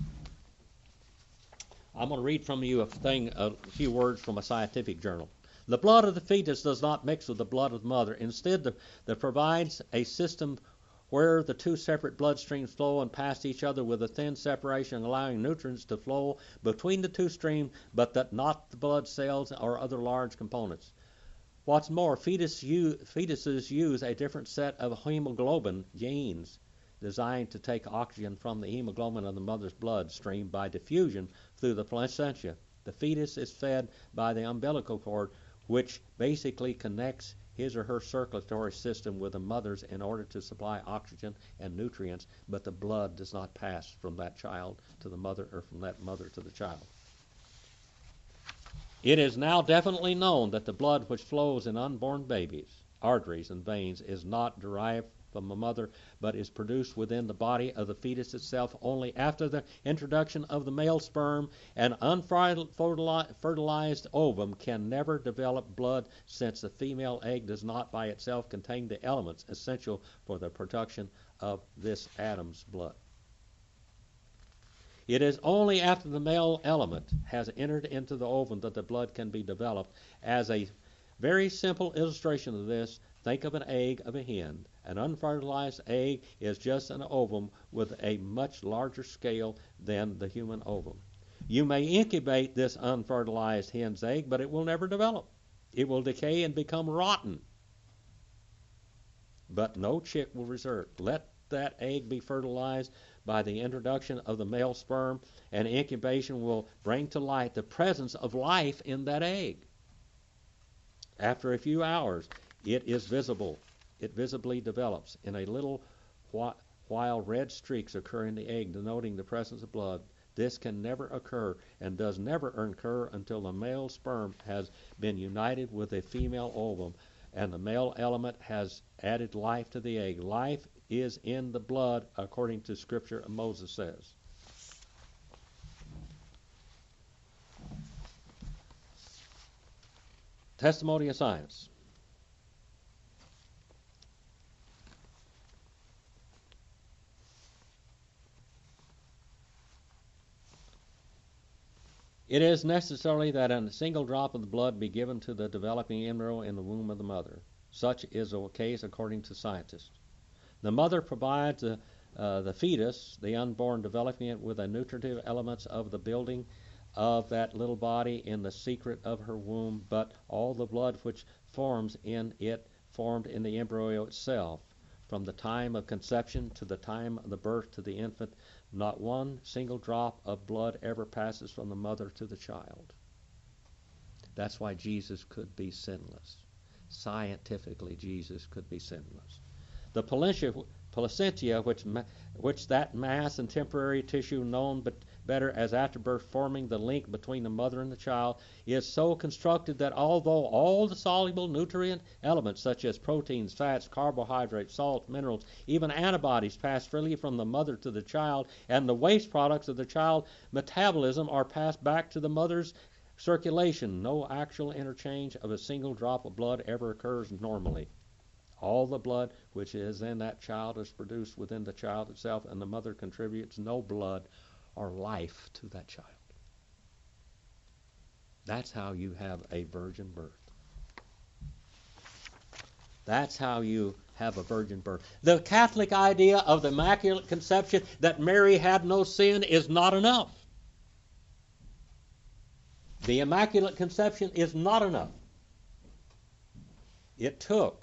I'm going to read from you a thing, a few words from a scientific journal. The blood of the fetus does not mix with the blood of the mother. Instead, the, that provides a system where the two separate blood streams flow and pass each other with a thin separation, allowing nutrients to flow between the two streams, but that not the blood cells or other large components. What's more, fetus use, fetuses use a different set of hemoglobin genes designed to take oxygen from the hemoglobin of the mother's blood stream by diffusion through the placenta. The fetus is fed by the umbilical cord, which basically connects his or her circulatory system with the mother's in order to supply oxygen and nutrients, but the blood does not pass from that child to the mother or from that mother to the child. It is now definitely known that the blood which flows in unborn babies, arteries and veins, is not derived from a mother, but is produced within the body of the fetus itself only after the introduction of the male sperm. An unfertilized ovum can never develop blood, since the female egg does not by itself contain the elements essential for the production of this Adam's blood. It is only after the male element has entered into the ovum that the blood can be developed. As a very simple illustration of this, think of an egg of a hen. An unfertilized egg is just an ovum with a much larger scale than the human ovum. You may incubate this unfertilized hen's egg, but it will never develop. It will decay and become rotten. But no chick will result. Let that egg be fertilized by the introduction of the male sperm, and incubation will bring to light the presence of life in that egg. After a few hours, it is visible. It visibly develops. In a little while, red streaks occur in the egg, denoting the presence of blood. This can never occur and does never occur until the male sperm has been united with a female ovum and the male element has added life to the egg. Life is in the blood, according to Scripture, Moses says. Testimony of science. It is necessary that a single drop of the blood be given to the developing embryo in the womb of the mother. Such is the case according to scientists. The mother provides the, uh, the fetus, the unborn, developing it with the nutritive elements of the building of that little body in the secret of her womb, but all the blood which forms in it formed in the embryo itself. From the time of conception to the time of the birth to the infant, not one single drop of blood ever passes from the mother to the child. That's why Jesus could be sinless. Scientifically, Jesus could be sinless. The placenta, which, which that mass and temporary tissue known but better as afterbirth, forming the link between the mother and the child, is so constructed that although all the soluble nutrient elements such as proteins, fats, carbohydrates, salts, minerals, even antibodies pass freely from the mother to the child, and the waste products of the child metabolism are passed back to the mother's circulation, no actual interchange of a single drop of blood ever occurs normally. All the blood which is in that child is produced within the child itself, and the mother contributes no blood or life to that child. That's how you have a virgin birth. That's how you have a virgin birth. The Catholic idea of the Immaculate Conception, that Mary had no sin, is not enough. The Immaculate Conception is not enough. It took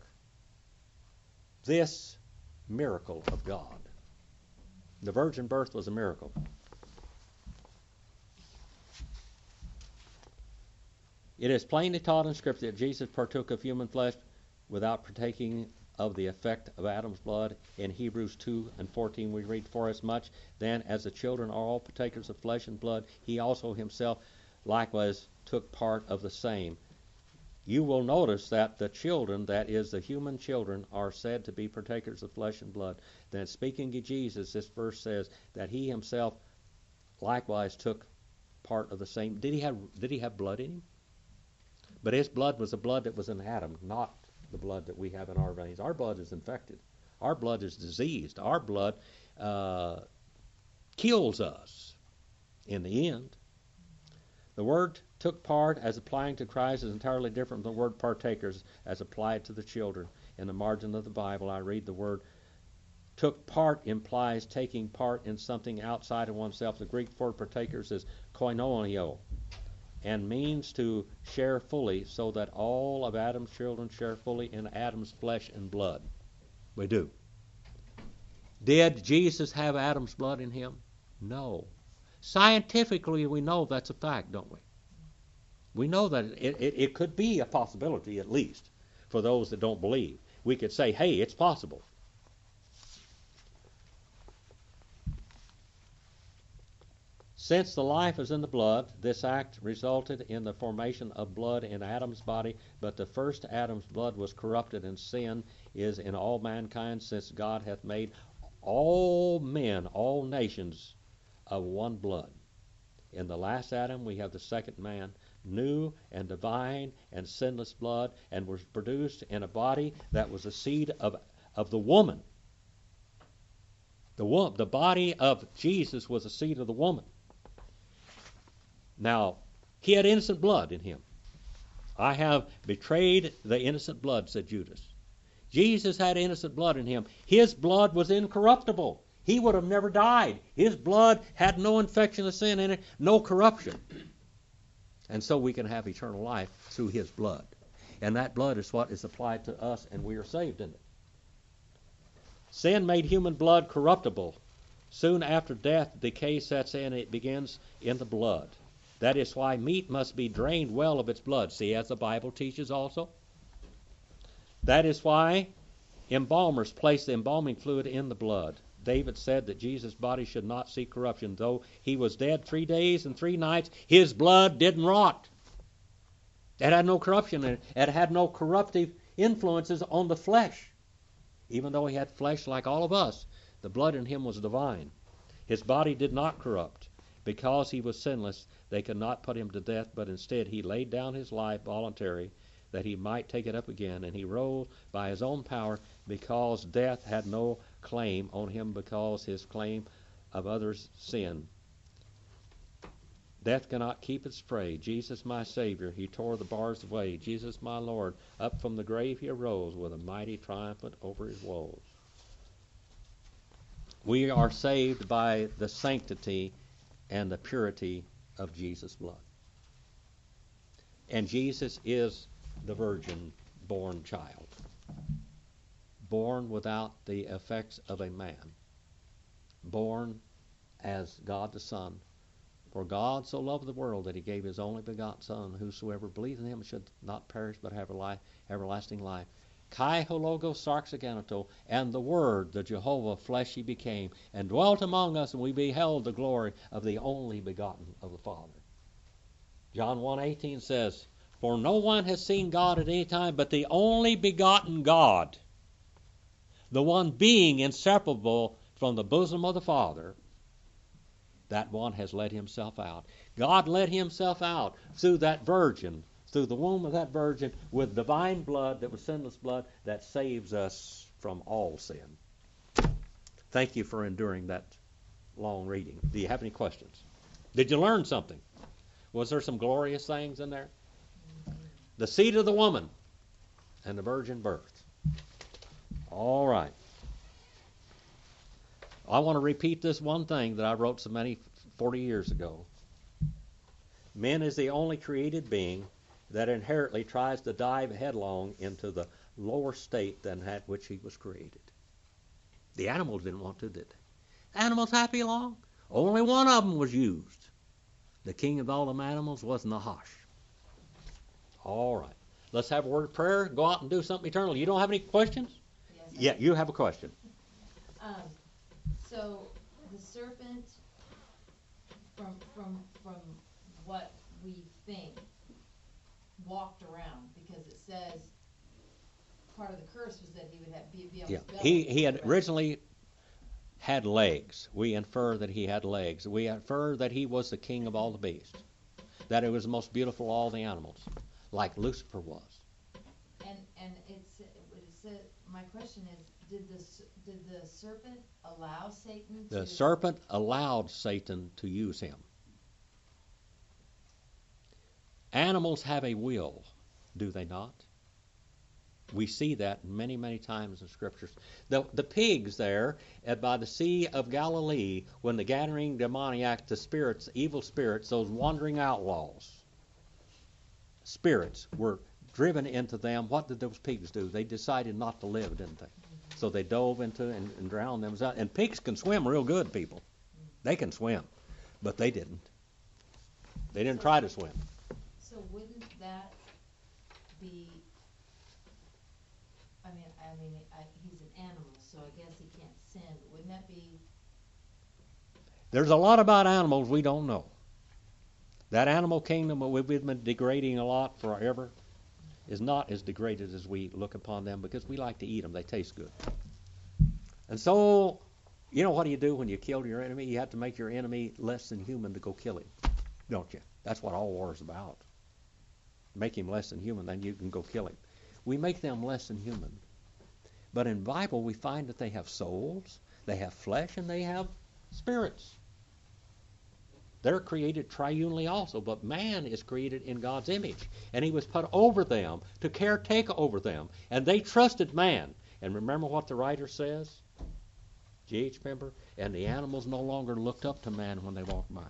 this miracle of God. The virgin birth was a miracle. It is plainly taught in Scripture that Jesus partook of human flesh without partaking of the effect of Adam's blood. In Hebrews two and fourteen we read, "For as much then as the children are all partakers of flesh and blood, he also himself likewise took part of the same." You will notice that the children, that is, the human children, are said to be partakers of flesh and blood. Then, speaking of Jesus, this verse says that he himself likewise took part of the same. Did he have, did he have blood in him? But his blood was the blood that was in Adam, not the blood that we have in our veins. Our blood is infected. Our blood is diseased. Our blood uh, kills us in the end. The word took part as applying to Christ is entirely different from the word partakers as applied to the children. In the margin of the Bible, I read the word took part implies taking part in something outside of oneself. The Greek word partakers is koinonio and means to share fully, so that all of Adam's children share fully in Adam's flesh and blood. We do. Did Jesus have Adam's blood in him? No. Scientifically, we know that's a fact, don't we? We know that it, it, it could be a possibility, at least, for those that don't believe. We could say, hey, it's possible. Since the life is in the blood, this act resulted in the formation of blood in Adam's body, but the first Adam's blood was corrupted, and sin is in all mankind, since God hath made all men, all nations, of one blood. In the last Adam, we have the second man, new and divine and sinless blood, and was produced in a body that was the seed of, of the woman. The, wo- the body of Jesus was the seed of the woman. Now, he had innocent blood in him. I have betrayed the innocent blood, said Judas. Jesus had innocent blood in him. His blood was incorruptible. He would have never died. His blood had no infection of sin in it, no corruption. And so we can have eternal life through his blood. And that blood is what is applied to us, and we are saved in it. Sin made human blood corruptible. Soon after death, decay sets in. It begins in the blood. That is why meat must be drained well of its blood. See, as the Bible teaches also. That is why embalmers place the embalming fluid in the blood. David said that Jesus' body should not see corruption. Though he was dead three days and three nights, his blood didn't rot. It had no corruption in it. It had no corruptive influences on the flesh. Even though he had flesh like all of us, the blood in him was divine. His body did not corrupt. Because he was sinless, they could not put him to death, but instead he laid down his life voluntarily, that he might take it up again. And he rose by his own power, because death had no claim on him, because his claim of others' sin. Death cannot keep its prey. Jesus, my Savior, he tore the bars away. Jesus, my Lord, up from the grave he arose with a mighty triumphant over his woes. We are saved by the sanctity and the purity of Jesus' blood. And Jesus is the virgin-born child, born without the effects of a man, born as God the Son. For God so loved the world that he gave his only begotten Son, whosoever believes in him should not perish but have a life, everlasting life. Kai hologo sarxaganato, and the Word, the Jehovah, fleshy became, and dwelt among us, and we beheld the glory of the only begotten of the Father. John one eighteen says, for no one has seen God at any time but the only begotten God, the one being inseparable from the bosom of the Father. That one has let himself out. God let himself out through that virgin, through the womb of that virgin with divine blood that was sinless blood that saves us from all sin. Thank you for enduring that long reading. Do you have any questions? Did you learn something? Was there some glorious things in there? The seed of the woman and the virgin birth. All right. I want to repeat this one thing that I wrote so many forty years ago. Man is the only created being that inherently tries to dive headlong into the lower state than that which he was created. The animals didn't want to, did they? Animals happy long? Only one of them was used. The king of all them animals was Nahash. All right. Let's have a word of prayer. Go out and do something eternal. You don't have any questions? Yes, Yeah, you have a question. Um, so the serpent, from from from what we think, walked around because it says part of the curse was that he would have be, be able Yeah, to he he had originally had legs. We infer that he had legs. We infer that he was the king of all the beasts, that he was the most beautiful of all the animals, like Lucifer was. And and it's it said. My question is, did the did the serpent allow Satan to? The serpent allowed Satan to use him. Animals have a will, do they not? We see that many, many times in scriptures. The, the pigs there at, by the Sea of Galilee, when the gathering demoniac, the spirits, evil spirits, those wandering outlaws, spirits were driven into them. What did those pigs do? They decided not to live, didn't they? So they dove into and, and drowned themselves. And pigs can swim real good, people. They can swim, but they didn't. They didn't try to swim. So wouldn't that be? I mean, I mean, I, he's an animal, so I guess he can't sin. But wouldn't that be? There's a lot about animals we don't know. That animal kingdom we've been degrading a lot forever is not as degraded as we look upon them because we like to eat them. They taste good. And so, you know what do you do when you kill your enemy? You have to make your enemy less than human to go kill him, don't you? That's what all war is about. Make him less than human, then you can go kill him. We make them less than human. But in the Bible, we find that they have souls, they have flesh, and they have spirits. They're created triunely also, but man is created in God's image. And he was put over them to caretake over them. And they trusted man. And remember what the writer says? G H Member? And the animals no longer looked up to man when they walked by,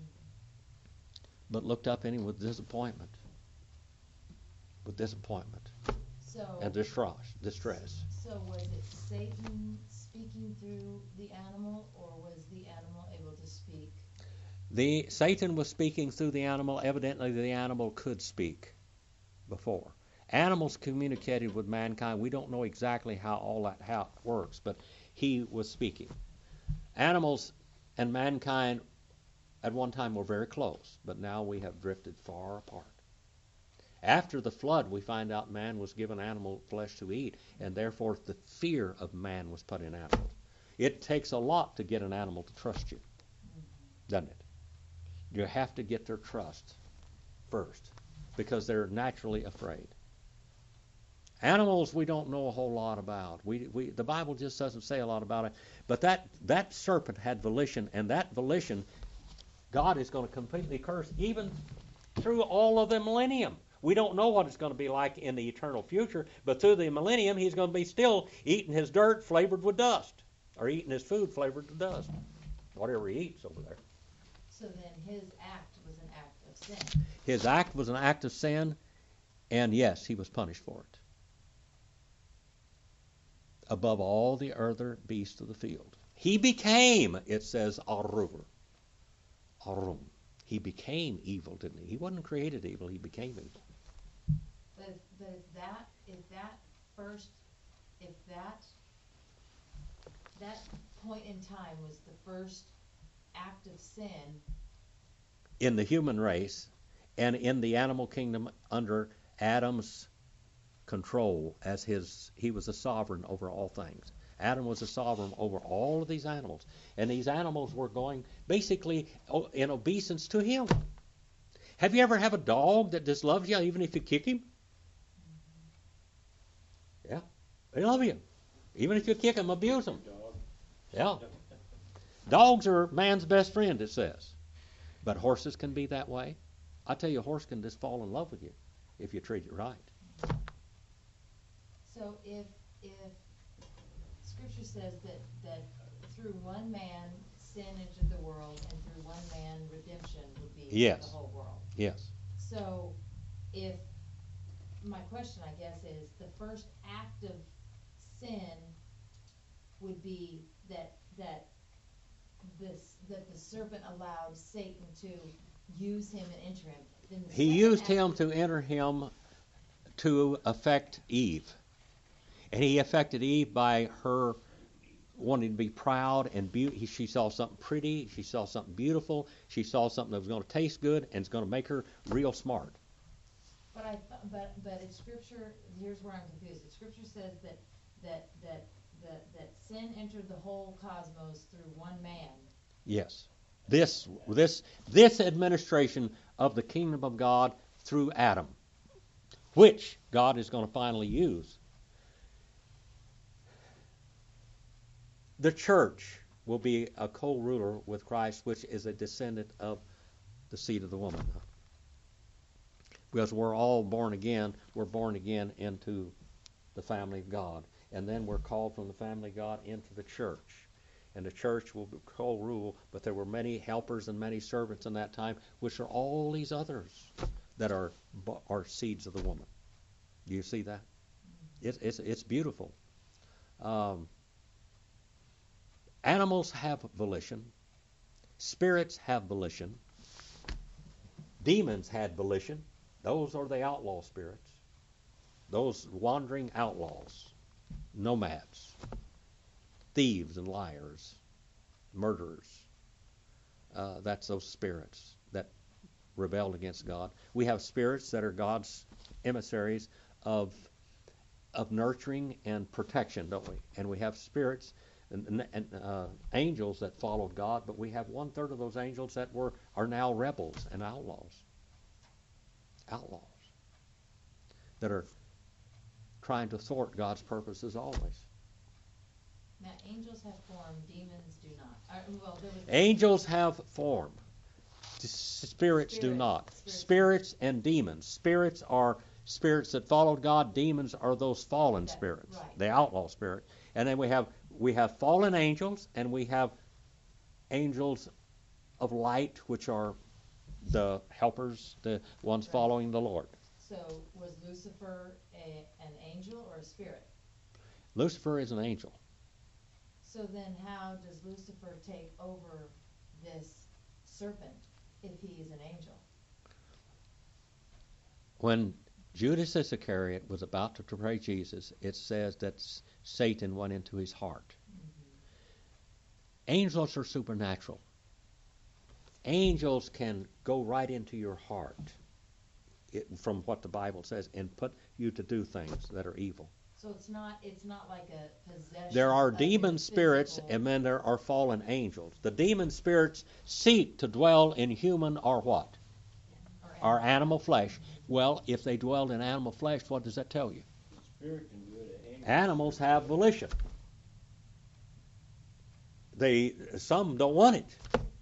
but looked up at him with disappointment. With disappointment. So, and distress. distress. So was it Satan speaking through the animal, or was the animal able to speak? The Satan was speaking through the animal. Evidently, the animal could speak before. Animals communicated with mankind. We don't know exactly how all that how it works, but he was speaking. Animals and mankind at one time were very close, but now we have drifted far apart. After the flood, we find out man was given animal flesh to eat, and therefore the fear of man was put in animals. It takes a lot to get an animal to trust you, doesn't it? You have to get their trust first, because they're naturally afraid. Animals we don't know a whole lot about. We, we, the Bible just doesn't say a lot about it. But that, that serpent had volition, and that volition, God is going to completely curse even through all of the millennium. We don't know what it's going to be like in the eternal future, but through the millennium, he's going to be still eating his dirt flavored with dust, or eating his food flavored with dust, whatever he eats over there. So then his act was an act of sin. His act was an act of sin, and yes, he was punished for it. Above all the other beasts of the field. He became, it says, Arur. Arum. He became evil, didn't he? He wasn't created evil, he became evil. But if, but if that, if that first, if that, that point in time was the first act of sin. In the human race and in the animal kingdom under Adam's control, as his, he was a sovereign over all things. Adam was a sovereign over all of these animals. And these animals were going basically in obeisance to him. Have you ever have a dog that just loves you even if you kick him? Yeah, they love you. Even if you kick them, abuse them. Yeah. Dogs are man's best friend, it says. But horses can be that way. I tell you, a horse can just fall in love with you if you treat it right. So if, if Scripture says that, that through one man sin entered the world and through one man redemption would be Yes. the whole world. Yes. So if, my question I guess is, the first act of sin would be that, that this, that the serpent allowed Satan to use him and enter him. Then the He second used act him of- to enter him to affect Eve. And he affected Eve by her wanting to be proud and beauty. She saw something pretty. She saw something beautiful. She saw something that was going to taste good and it's going to make her real smart. But I, th- but, but if Scripture, here's where I'm confused. If Scripture says that, that, that, that, that sin entered the whole cosmos through one man. Yes. This, this, this administration of the kingdom of God through Adam, which God is going to finally use. The church will be a co-ruler with Christ, which is a descendant of the seed of the woman. Because we're all born again, we're born again into the family of God. And then we're called from the family of God into the church. And the church will co-rule, but there were many helpers and many servants in that time, which are all these others that are are seeds of the woman. Do you see that? It's it's, it's beautiful. Um, animals have volition. Spirits have volition. Demons had volition. Those are the outlaw spirits. Those wandering outlaws, nomads, thieves and liars, murderers. Uh, that's those spirits that rebelled against God. We have spirits that are God's emissaries of of nurturing and protection, don't we? And we have spirits and, and uh, angels that followed God, but we have one third of those angels that were are now rebels and outlaws. Outlaws that are trying to thwart God's purposes always. Now, angels have form, demons do not. Uh, well, there was Angels have form. Spirits, Spirits. do not. Spirits. Spirits and demons. Spirits are spirits that followed God. Demons are those fallen That- spirits, right. the outlaw spirit. And then we have we have fallen angels, and we have angels of light, which are the helpers, the ones Right. following the Lord. So was Lucifer a, an angel or a spirit? Lucifer is an angel. So then how does Lucifer take over this serpent if he is an angel? When Judas Iscariot was about to betray Jesus, it says that S- Satan went into his heart. Angels are supernatural. Angels can go right into your heart, it, from what the Bible says, and put you to do things that are evil. So it's not it's not like a possession. There are of demon your spirits, physical- and then there are fallen angels. The demon spirits seek to dwell in human or what? or Or animal flesh. Well, if they dwelled in animal flesh, what does that tell you? Spirit can do it. Angel. Animals have volition. They some don't want it.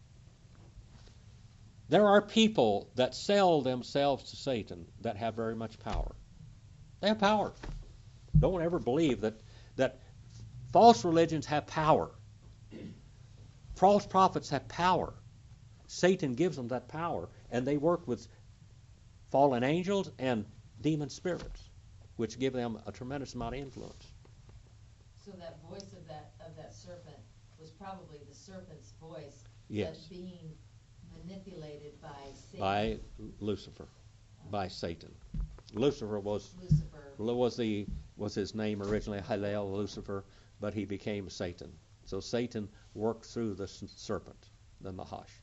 There are people that sell themselves to Satan that have very much power. They have power. Don't ever believe that that false religions have power. False prophets have power. Satan gives them that power, and they work with fallen angels and demon spirits, which give them a tremendous amount of influence. So that voice of that of that serpent was probably the serpent's voice Yes. that's being manipulated by Satan. By Lucifer, by Satan. Lucifer was Lucifer. was the was his name originally, Hillel, Lucifer, but he became Satan. So Satan worked through the s- serpent, the Nahash.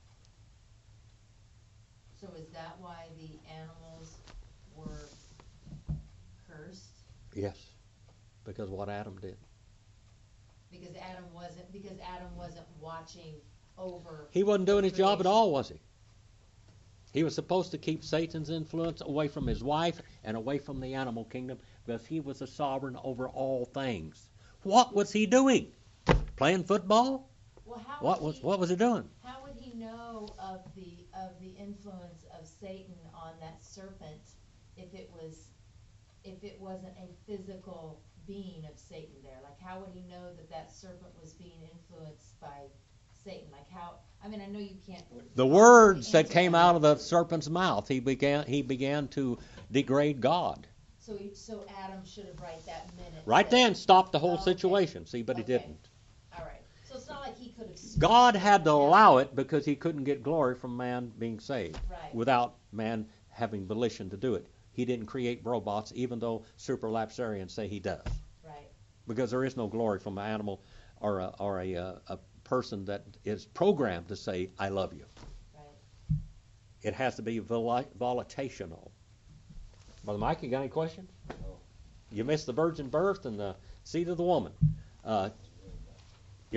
So is that why the animals were cursed? Yes, because what Adam did. Because Adam wasn't because Adam wasn't watching over. He wasn't doing his job at all, was he? He was supposed to keep Satan's influence away from his wife and away from the animal kingdom because he was a sovereign over all things. What was he doing? Playing football? Well, how What would was he, what was he doing? how would he know of the, of the influence of Satan on that serpent if it was, if it wasn't a physical being of Satan there? Like, how would he know that that serpent was being influenced by Satan? Like, how, I mean, I know you can't. The words that answer came out of the serpent's mouth, he began he began to degrade God. So, he, so Adam should have right that minute. Right said- then stopped the whole Oh, okay. situation. See, but he Okay. didn't. All right. So it's not like he could have. God had to allow it because he couldn't get glory from man being saved Right. without man having volition to do it. He didn't create robots, even though superlapsarians say he does, Right. because there is no glory from an animal or a, or a, uh, a person that is programmed to say, I love you. Right. It has to be voli- volitational. Brother Mike, you got any questions? No. You missed the virgin birth and the seed of the woman. Uh,